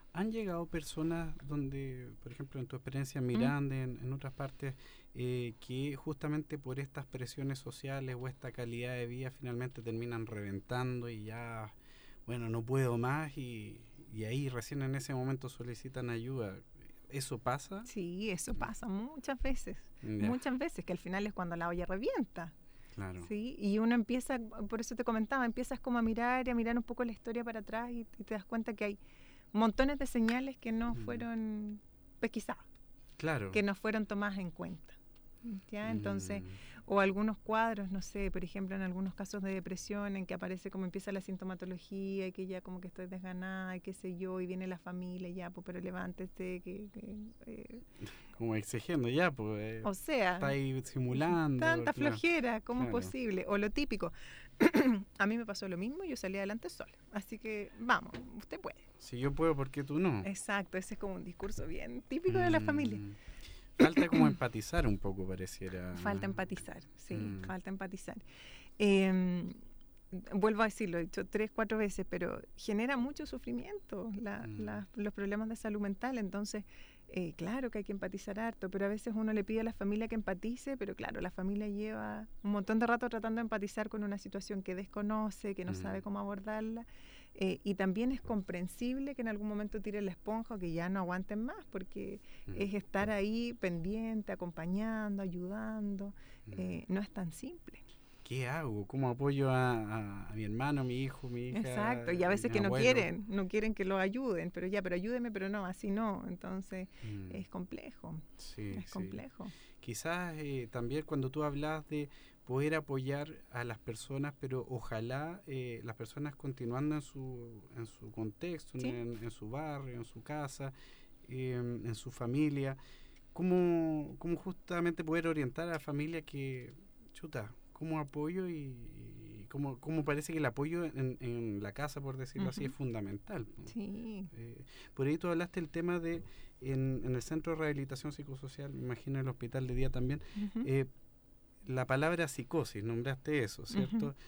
¿Han llegado personas donde, por ejemplo, en tu experiencia en Miranda, ¿Mm? en, en otras partes, eh, que justamente por estas presiones sociales o esta calidad de vida finalmente terminan reventando y ya, bueno, no puedo más y, y ahí recién en ese momento solicitan ayuda? ¿Eso pasa? Sí, eso pasa muchas veces, yeah. muchas veces, que al final es cuando la olla revienta. Claro. Sí, y uno empieza, por eso te comentaba, empiezas como a mirar y a mirar un poco la historia para atrás y, y te das cuenta que hay montones de señales que no mm. fueron pesquisadas, claro, que no fueron tomadas en cuenta. ¿Ya? Entonces, mm. o algunos cuadros, no sé, por ejemplo, en algunos casos de depresión en que aparece como empieza la sintomatología y que ya como que estoy desganada y qué sé yo, y viene la familia, ya, pues, pero levántese, que... que eh. como exigiendo, ya, pues... Eh, o sea... está ahí simulando. Tanta claro. flojera, ¿cómo claro. es posible? O lo típico, a mí me pasó lo mismo, yo salí adelante sola, así que, vamos, usted puede. Si yo puedo, ¿por qué tú no? Exacto, ese es como un discurso bien típico mm. de la familia. Falta como empatizar un poco, pareciera. Falta empatizar, sí, mm. falta empatizar. Eh, vuelvo a decirlo, he dicho tres, cuatro veces, pero genera mucho sufrimiento la, mm. la, los problemas de salud mental. Entonces, eh, claro que hay que empatizar harto, pero a veces uno le pide a la familia que empatice, pero claro, la familia lleva un montón de rato tratando de empatizar con una situación que desconoce, que no mm. sabe cómo abordarla. Eh, y también es comprensible que en algún momento tiren la esponja o que ya no aguanten más, porque mm. es estar ahí pendiente, acompañando, ayudando. Mm. Eh, no es tan simple. ¿Qué hago? ¿Cómo apoyo a, a, a mi hermano, mi hijo, mi hija? Exacto, y a veces que no abuelo? quieren, no quieren que lo ayuden, pero ya, pero ayúdeme, pero no, así no. Entonces mm. es complejo, sí, es complejo. Sí. Quizás eh, también cuando tú hablas de poder apoyar a las personas, pero ojalá eh, las personas continuando en su en su contexto, ¿sí? en, en su barrio, en su casa, eh, en su familia, ¿cómo, cómo justamente poder orientar a la familia que, chuta, cómo apoyo y, y cómo, cómo parece que el apoyo en, en la casa, por decirlo uh-huh. así, es fundamental? Sí. Eh, por ahí tú hablaste el tema de, en, en el Centro de Rehabilitación Psicosocial, me imagino el hospital de día también, uh-huh. eh, la palabra psicosis, nombraste eso, ¿cierto? Uh-huh.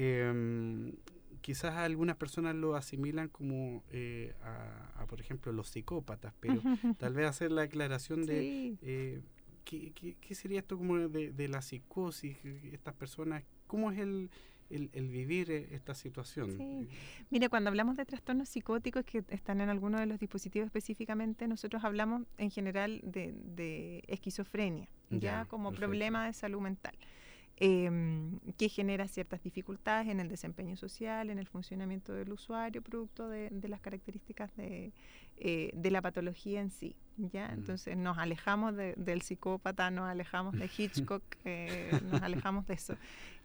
Eh, quizás algunas personas lo asimilan como eh, a, a, por ejemplo, los psicópatas, pero uh-huh. tal vez hacer la aclaración de sí. eh, ¿qué, qué, qué sería esto como de, de la psicosis, estas personas, cómo es el, el, el vivir esta situación. Sí. Mira, cuando hablamos de trastornos psicóticos que están en alguno de los dispositivos específicamente, nosotros hablamos en general de, de esquizofrenia, ya, ya como perfecto. Problema de salud mental. Eh, que genera ciertas dificultades en el desempeño social, en el funcionamiento del usuario, producto de, de las características de, eh, de la patología en sí. ¿Ya? Mm. Entonces nos alejamos de, del psicópata, nos alejamos de Hitchcock, eh, nos alejamos de eso.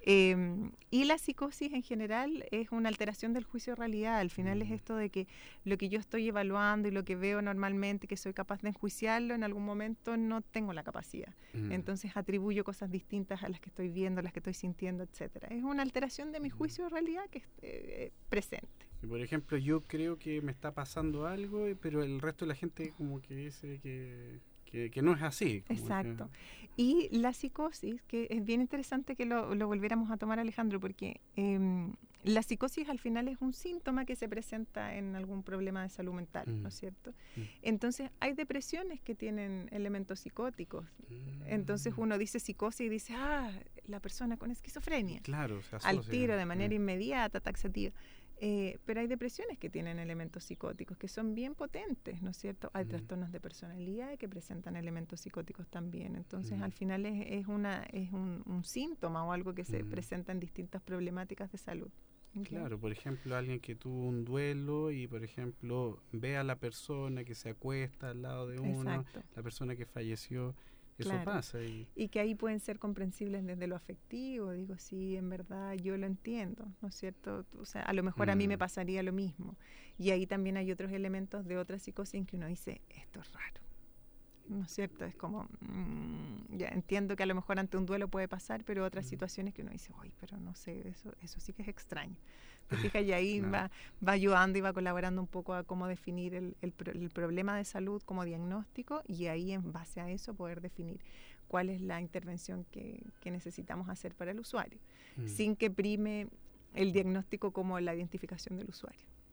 Eh, y la psicosis en general es una alteración del juicio de realidad. Al final mm. es esto de que lo que yo estoy evaluando y lo que veo normalmente, que soy capaz de enjuiciarlo, en algún momento no tengo la capacidad. Mm. Entonces atribuyo cosas distintas a las que estoy viendo, a las que estoy sintiendo, etcétera. Es una alteración de mi juicio de realidad que es eh, presente. Y por ejemplo, yo creo que me está pasando algo, pero el resto de la gente como que dice que, que, que no es así. Exacto. Que... Y la psicosis, que es bien interesante que lo, lo volviéramos a tomar, Alejandro, porque eh, la psicosis al final es un síntoma que se presenta en algún problema de salud mental, mm. ¿no es cierto? Mm. Entonces, hay depresiones que tienen elementos psicóticos. Mm. Entonces, uno dice psicosis y dice, ah, la persona con esquizofrenia. Claro, se asocia. Al tiro, de manera mm. inmediata, taxativa. Eh, pero hay depresiones que tienen elementos psicóticos que son bien potentes, ¿no es cierto? Hay mm. trastornos de personalidad que presentan elementos psicóticos también. Entonces, mm. al final es, es, una, es un, un síntoma o algo que se mm. presenta en distintas problemáticas de salud. ¿Okay? Claro, por ejemplo, alguien que tuvo un duelo y, por ejemplo, ve a la persona que se acuesta al lado de uno, exacto. la persona que falleció. Eso claro. pasa. Y... y que ahí pueden ser comprensibles desde lo afectivo. Digo, sí, en verdad yo lo entiendo, ¿no es cierto? O sea, a lo mejor mm. a mí me pasaría lo mismo. Y ahí también hay otros elementos de otra psicosis en que uno dice, esto es raro, ¿no es cierto? Es como, mmm, ya entiendo que a lo mejor ante un duelo puede pasar, pero otras mm. situaciones que uno dice, uy, pero no sé, eso, eso sí que es extraño. Te fijas, y ahí no. va, va ayudando y va colaborando un poco a cómo definir el, el, el problema de salud como diagnóstico, y ahí en base a eso poder definir cuál es la intervención que, que necesitamos hacer para el usuario, mm. sin que prime el diagnóstico como la identificación del usuario.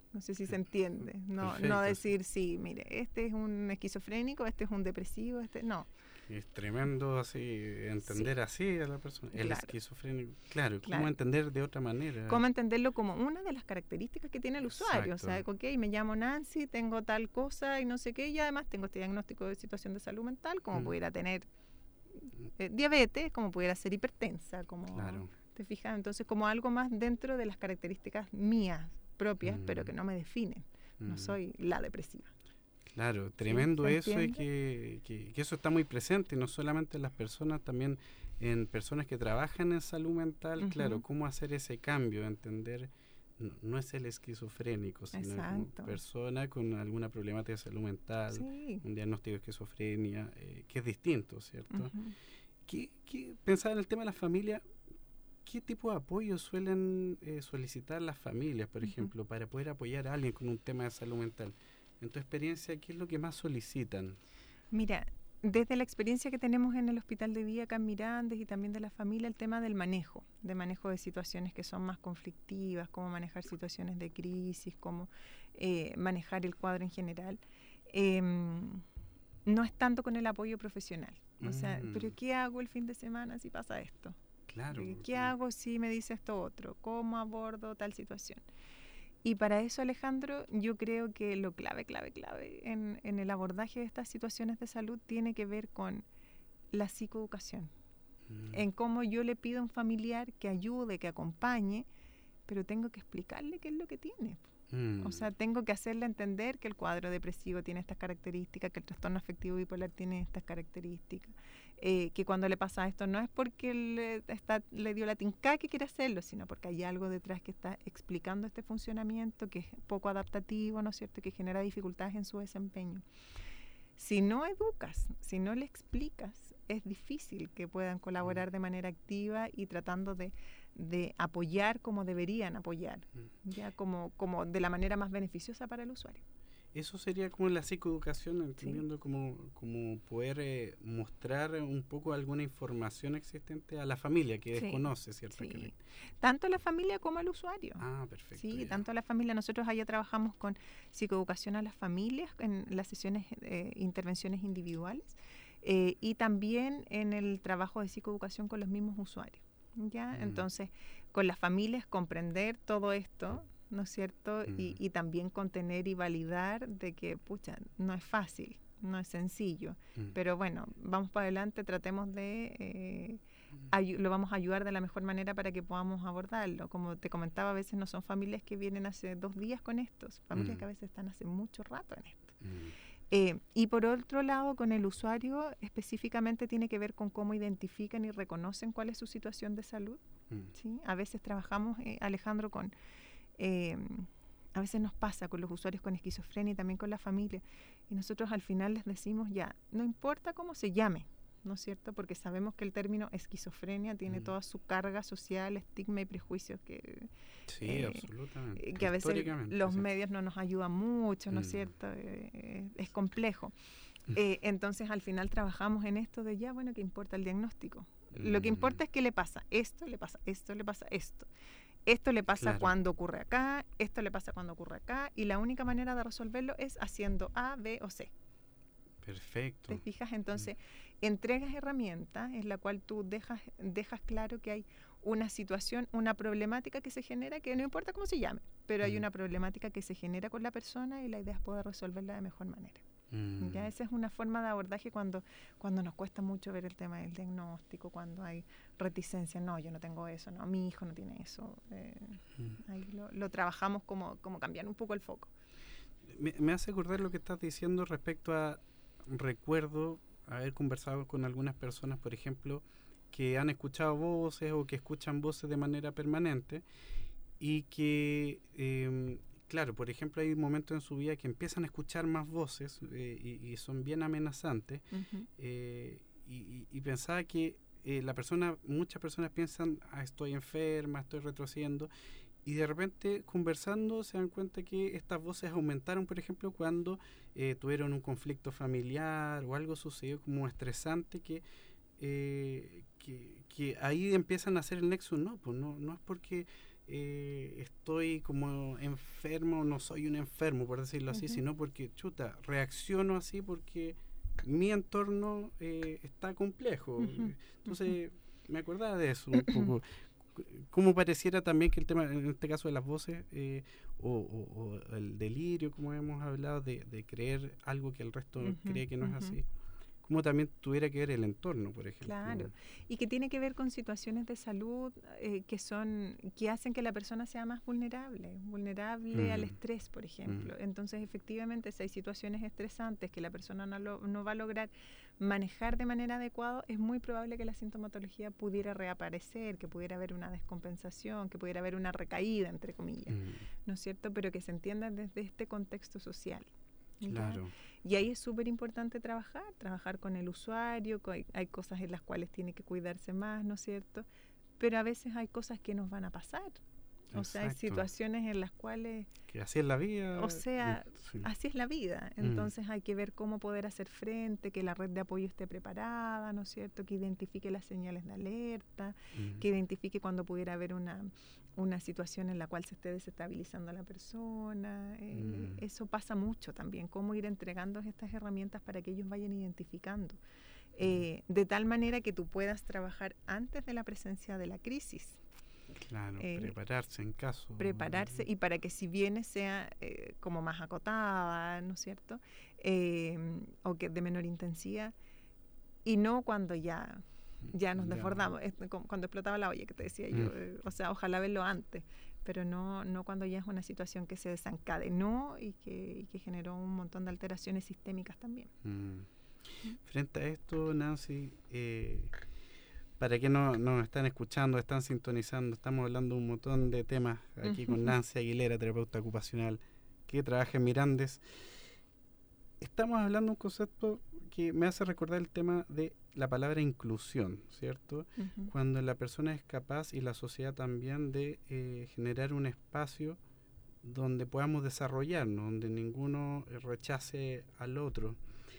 No sé si se entiende. No, Perfecto, no decir, sí, mire, este es un esquizofrénico, este es un depresivo, este no. Es tremendo así entender sí. así a la persona. El claro. esquizofrénico. Claro, claro. ¿cómo entender de otra manera? ¿Cómo entenderlo como una de las características que tiene el usuario? Exacto. O sea, ok, me llamo Nancy, tengo tal cosa y no sé qué, y además tengo este diagnóstico de situación de salud mental, como mm. pudiera tener eh, diabetes, como pudiera ser hipertensa, como... Claro. ¿Te fijas? Entonces, como algo más dentro de las características mías propias, mm. pero que no me definen. Mm. No soy la depresiva. Claro, tremendo ¿Sí? eso y que, que, que eso está muy presente, no solamente en las personas, también en personas que trabajan en salud mental. Uh-huh. Claro, cómo hacer ese cambio, entender, no, no es el esquizofrénico, sino como persona con alguna problemática de salud mental, sí. un diagnóstico de esquizofrenia, eh, que es distinto, ¿cierto? Uh-huh. ¿Qué, qué, pensaba en el tema de la familia, ¿qué tipo de apoyo suelen eh, solicitar las familias, por uh-huh. ejemplo, para poder apoyar a alguien con un tema de salud mental? En tu experiencia, ¿qué es lo que más solicitan? Mira, desde la experiencia que tenemos en el Hospital de Día acá en Mirandes y también de la familia, el tema del manejo, de manejo de situaciones que son más conflictivas, cómo manejar situaciones de crisis, cómo eh, manejar el cuadro en general, eh, no es tanto con el apoyo profesional. O mm. sea, ¿pero qué hago el fin de semana si pasa esto? Claro. ¿Qué hago si me dice esto otro? ¿Cómo abordo tal situación? Y para eso, Alejandro, yo creo que lo clave, clave, clave en, en el abordaje de estas situaciones de salud tiene que ver con la psicoeducación. Mm. En cómo yo le pido a un familiar que ayude, que acompañe, pero tengo que explicarle qué es lo que tiene. Mm. O sea, tengo que hacerle entender que el cuadro depresivo tiene estas características, que el trastorno afectivo bipolar tiene estas características, eh, que cuando le pasa esto no es porque le, está, le dio la tincá que quiere hacerlo, sino porque hay algo detrás que está explicando este funcionamiento, que es poco adaptativo, ¿no es cierto?, que genera dificultades en su desempeño. Si no educas, si no le explicas, es difícil que puedan colaborar de manera activa y tratando de, de apoyar como deberían apoyar, ya como, como de la manera más beneficiosa para el usuario. Eso sería como la psicoeducación, entendiendo sí. como, como poder eh, mostrar un poco alguna información existente a la familia que sí. desconoce, ¿cierto? Sí. Le... Tanto a la familia como al usuario. Ah, perfecto. Sí, ya. tanto a la familia. Nosotros allá trabajamos con psicoeducación a las familias en las sesiones, eh, intervenciones individuales eh, y también en el trabajo de psicoeducación con los mismos usuarios. ¿Ya? Mm. Entonces, con las familias comprender todo esto, ¿no es cierto? Mm. Y, y también contener y validar de que, pucha, no es fácil, no es sencillo, mm. pero bueno, vamos para adelante, tratemos de, eh, ay- lo vamos a ayudar de la mejor manera para que podamos abordarlo. Como te comentaba, a veces no son familias que vienen hace dos días con esto, son familias mm. que a veces están hace mucho rato en esto. Mm. Eh, y por otro lado, con el usuario, específicamente tiene que ver con cómo identifican y reconocen cuál es su situación de salud. Mm. ¿Sí? A veces trabajamos, eh, Alejandro, con... Eh, a veces nos pasa con los usuarios con esquizofrenia y también con la familia, y nosotros al final les decimos ya, no importa cómo se llame, ¿no es cierto? Porque sabemos que el término esquizofrenia tiene mm. toda su carga social, estigma y prejuicios que, sí, eh, absolutamente. que a veces los sí. medios no nos ayudan mucho, ¿no es mm. cierto? Eh, es complejo. Eh, entonces al final trabajamos en esto de ya, bueno, ¿qué importa el diagnóstico? Mm. Lo que importa es qué le pasa, esto le pasa, esto le pasa, esto. Esto le pasa claro. cuando ocurre acá, esto le pasa cuando ocurre acá, y la única manera de resolverlo es haciendo A, B o C. Perfecto. ¿Te fijas? Entonces, mm. entregas herramientas en la cual tú dejas, dejas claro que hay una situación, una problemática que se genera, que no importa cómo se llame, pero mm. hay una problemática que se genera con la persona y la idea es poder resolverla de mejor manera. Mm. Ya esa es una forma de abordaje cuando, cuando nos cuesta mucho ver el tema del diagnóstico, cuando hay reticencia, no, yo no tengo eso, no, mi hijo no tiene eso. Eh, mm. Ahí lo, lo trabajamos como, como cambiar un poco el foco. Me, me hace acordar lo que estás diciendo respecto a, recuerdo haber conversado con algunas personas, por ejemplo, que han escuchado voces o que escuchan voces de manera permanente y que... Eh, Claro, por ejemplo, hay momentos en su vida que empiezan a escuchar más voces eh, y, y son bien amenazantes. Uh-huh. eh, y, y pensaba que eh, la persona, muchas personas piensan, ah, estoy enferma, estoy retrocediendo, y de repente conversando se dan cuenta que estas voces aumentaron, por ejemplo, cuando eh, tuvieron un conflicto familiar o algo sucedió como estresante que, eh, que, que ahí empiezan a hacer el nexo. No, pues no, no es porque eh, estoy como enfermo, no soy un enfermo, por decirlo así, uh-huh. sino porque, chuta, reacciono así porque mi entorno eh, está complejo. Uh-huh. Entonces, uh-huh. me acordaba de eso un poco. Como pareciera también que el tema, en este caso de las voces, eh, o, o, o el delirio, como hemos hablado, de, de creer algo que el resto uh-huh, cree que no uh-huh. es así, como también tuviera que ver el entorno, por ejemplo. Claro, y que tiene que ver con situaciones de salud eh, que son que hacen que la persona sea más vulnerable, vulnerable uh-huh. al estrés, por ejemplo. Uh-huh. Entonces, efectivamente, si hay situaciones estresantes que la persona no, lo, no va a lograr manejar de manera adecuada, es muy probable que la sintomatología pudiera reaparecer, que pudiera haber una descompensación, que pudiera haber una recaída, entre comillas, uh-huh. ¿no es cierto? Pero que se entienda desde este contexto social. Claro. Y ahí es súper importante trabajar, trabajar con el usuario, hay, hay cosas en las cuales tiene que cuidarse más, ¿no es cierto? Pero a veces hay cosas que nos van a pasar. O Exacto. sea, hay situaciones en las cuales... Que así es la vida. O sea, sí. así es la vida. Entonces mm. hay que ver cómo poder hacer frente, que la red de apoyo esté preparada, ¿no es cierto? Que identifique las señales de alerta, mm. que identifique cuando pudiera haber una, una situación en la cual se esté desestabilizando a la persona. Eh, mm. Eso pasa mucho también, cómo ir entregando estas herramientas para que ellos vayan identificando. Eh, de tal manera que tú puedas trabajar antes de la presencia de la crisis. Claro, eh, prepararse en caso. Prepararse y para que si viene sea eh, como más acotada, ¿no es cierto? Eh, o que de menor intensidad y no cuando ya, ya nos ya. desbordamos, es, cuando explotaba la olla que te decía mm. yo, eh, o sea, ojalá verlo antes, pero no, no cuando ya es una situación que se desencadenó y que, y que generó un montón de alteraciones sistémicas también. Mm. Mm. Frente a esto, Nancy, eh, para que no nos están escuchando, están sintonizando, estamos hablando un montón de temas aquí con Nancy Aguilera, terapeuta ocupacional que trabaja en Mirandes. Estamos hablando de un concepto que me hace recordar el tema de la palabra inclusión, ¿cierto? Uh-huh. Cuando la persona es capaz y la sociedad también de eh, generar un espacio donde podamos desarrollarnos, donde ninguno rechace al otro.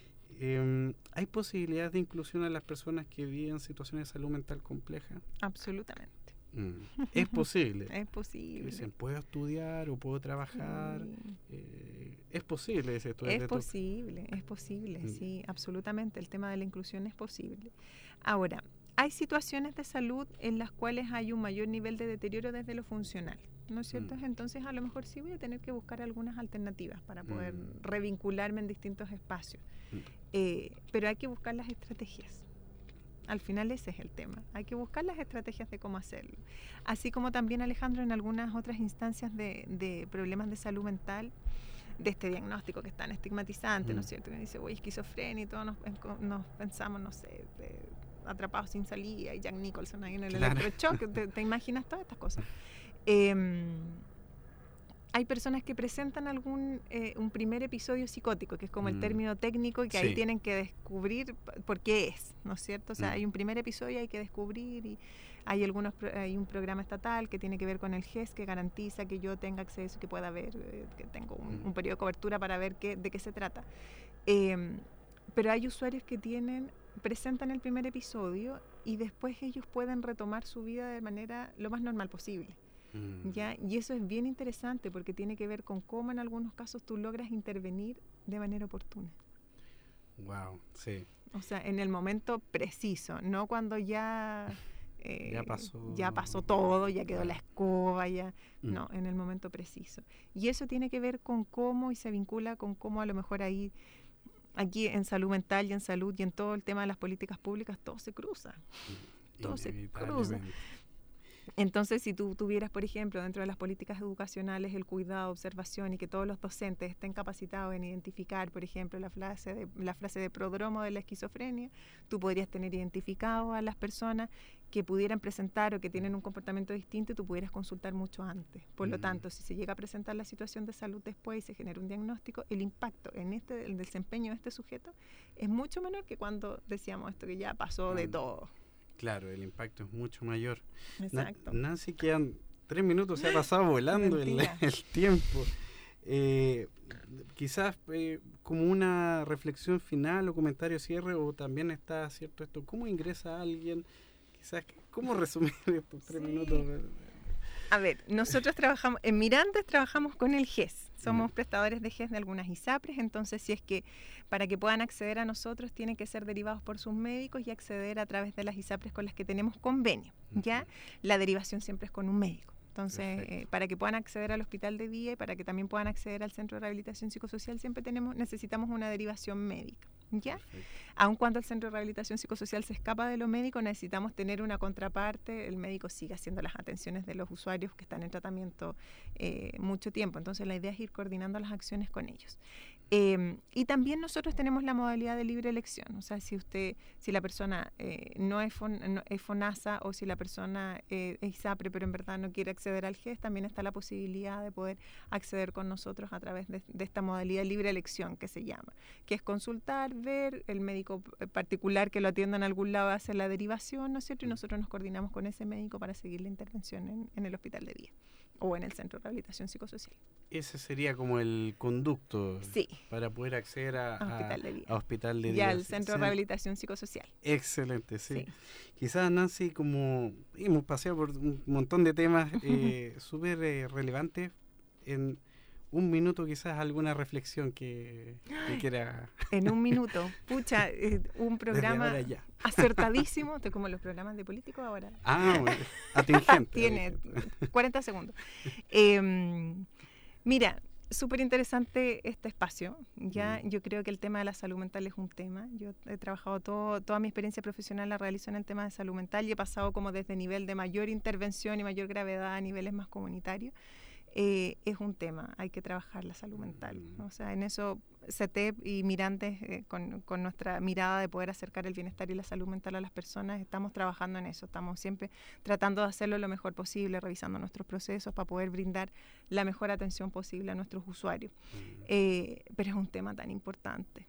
Eh, ¿Hay posibilidades de inclusión a las personas que viven situaciones de salud mental compleja? Absolutamente. Mm. ¿Es posible? Es posible. Dicen, ¿puedo estudiar o puedo trabajar? Sí. Eh, ¿Es posible ese estudio? Es posible, es posible, mm. sí, absolutamente. El tema de la inclusión es posible. Ahora, hay situaciones de salud en las cuales hay un mayor nivel de deterioro desde lo funcional, ¿no es cierto? Mm. Entonces, a lo mejor sí voy a tener que buscar algunas alternativas para poder mm. revincularme en distintos espacios. Mm. Eh, pero hay que buscar las estrategias. Al final ese es el tema. Hay que buscar las estrategias de cómo hacerlo. Así como también, Alejandro, en algunas otras instancias de, de problemas de salud mental, de este diagnóstico que es tan estigmatizante, mm. ¿no es cierto? Que dice, uy, esquizofrenia y todos nos, nos pensamos, no sé, de, atrapados sin salida y Jack Nicholson ahí en el claro. electrochoque. ¿Te, te imaginas todas estas cosas? Eh, hay personas que presentan algún eh, un primer episodio psicótico, que es como mm. el término técnico, que sí. ahí tienen que descubrir por qué es, ¿no es cierto? O sea, mm. hay un primer episodio, hay que descubrir, y hay algunos hay un programa estatal que tiene que ver con el G E S, que garantiza que yo tenga acceso, que pueda ver, eh, que tengo un, mm. un periodo de cobertura para ver qué, de qué se trata. Eh, pero hay usuarios que tienen presentan el primer episodio y después ellos pueden retomar su vida de manera lo más normal posible. ¿Ya? Y eso es bien interesante porque tiene que ver con cómo en algunos casos tú logras intervenir de manera oportuna. Wow, sí. O sea, en el momento preciso, no cuando ya eh, ya pasó ya pasó todo, ya quedó la escoba, ya mm. no, en el momento preciso. Y eso tiene que ver con cómo y se vincula con cómo a lo mejor ahí aquí en salud mental y en salud y en todo el tema de las políticas públicas todo se cruza. Todo se cruza. Entonces, si tú tuvieras, por ejemplo, dentro de las políticas educacionales el cuidado, observación y que todos los docentes estén capacitados en identificar, por ejemplo, la frase de, la frase de prodromo de la esquizofrenia, tú podrías tener identificado a las personas que pudieran presentar o que tienen un comportamiento distinto y tú pudieras consultar mucho antes. Por mm. lo tanto, si se llega a presentar la situación de salud después y se genera un diagnóstico, el impacto en este el desempeño de este sujeto es mucho menor que cuando decíamos esto que ya pasó mm. de todo. Claro, el impacto es mucho mayor. Exacto. Na- Nancy, quedan tres minutos, se ha pasado volando el, el tiempo. Eh, quizás eh, como una reflexión final o comentario cierre, o también está cierto esto, ¿cómo ingresa alguien? Quizás, ¿cómo resumir estos tres sí. minutos? A ver, nosotros trabajamos, en Mirandes trabajamos con el G E S. Somos Mm. prestadores de G E S de algunas ISAPRES, entonces si es que para que puedan acceder a nosotros tienen que ser derivados por sus médicos y acceder a través de las ISAPRES con las que tenemos convenio, ¿ya? La derivación siempre es con un médico. Entonces, eh, para que puedan acceder al hospital de día y para que también puedan acceder al centro de rehabilitación psicosocial, siempre tenemos necesitamos una derivación médica, ¿ya? Aun cuando el centro de rehabilitación psicosocial se escapa de lo médico, necesitamos tener una contraparte, el médico sigue haciendo las atenciones de los usuarios que están en tratamiento eh, mucho tiempo, entonces la idea es ir coordinando las acciones con ellos. Eh, y también nosotros tenemos la modalidad de libre elección, o sea, si usted, si la persona eh, no, es fon, no es FONASA o si la persona eh, es ISAPRE pero en verdad no quiere acceder al G E S, también está la posibilidad de poder acceder con nosotros a través de, de esta modalidad de libre elección que se llama, que es consultar, ver, el médico particular que lo atienda en algún lado hace la derivación, ¿no es cierto? Y nosotros nos coordinamos con ese médico para seguir la intervención en, en el hospital de día o en el centro de rehabilitación psicosocial. Ese sería como el conducto sí. para poder acceder a, a hospital de día. A hospital de y día. al centro de rehabilitación psicosocial. Excelente, sí. sí. Quizás, Nancy, como hemos paseado por un montón de temas eh, súper eh, relevantes, en un minuto quizás alguna reflexión que, que quiera... En un minuto. Pucha, eh, un programa acertadísimo, estoy como los programas de políticos ahora. Ah, bueno, atingente. Tiene cuarenta segundos. Eh, mira, súper interesante este espacio. Ya, mm. Yo creo que el tema de la salud mental es un tema. Yo he trabajado todo, toda mi experiencia profesional la realizo en el tema de salud mental y he pasado como desde nivel de mayor intervención y mayor gravedad a niveles más comunitarios. Eh, es un tema, hay que trabajar la salud mental, ¿no? O sea, en eso C E T E P y Mirandes, eh, con, con nuestra mirada de poder acercar el bienestar y la salud mental a las personas, estamos trabajando en eso, estamos siempre tratando de hacerlo lo mejor posible, revisando nuestros procesos para poder brindar la mejor atención posible a nuestros usuarios. Eh, pero es un tema tan importante.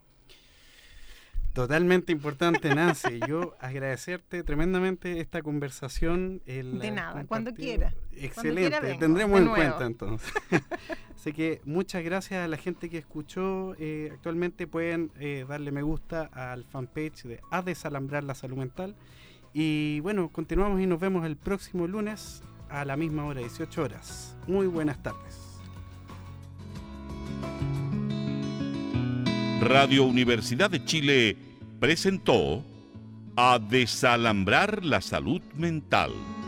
Totalmente importante, Nancy. Yo agradecerte tremendamente esta conversación. El de nada, cuando quiera. Excelente, cuando quiera tendremos en cuenta entonces. Así que muchas gracias a la gente que escuchó. Eh, actualmente pueden eh, darle me gusta al fanpage de A Desalambrar la Salud Mental. Y bueno, continuamos y nos vemos el próximo lunes a la misma hora, dieciocho horas. Muy buenas tardes. Radio Universidad de Chile presentó A Desalambrar la Salud Mental,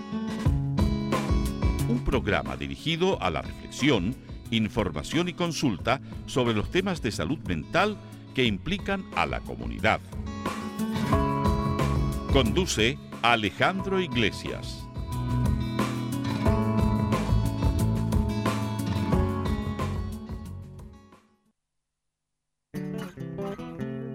un programa dirigido a la reflexión, información y consulta sobre los temas de salud mental que implican a la comunidad. Conduce Alejandro Iglesias.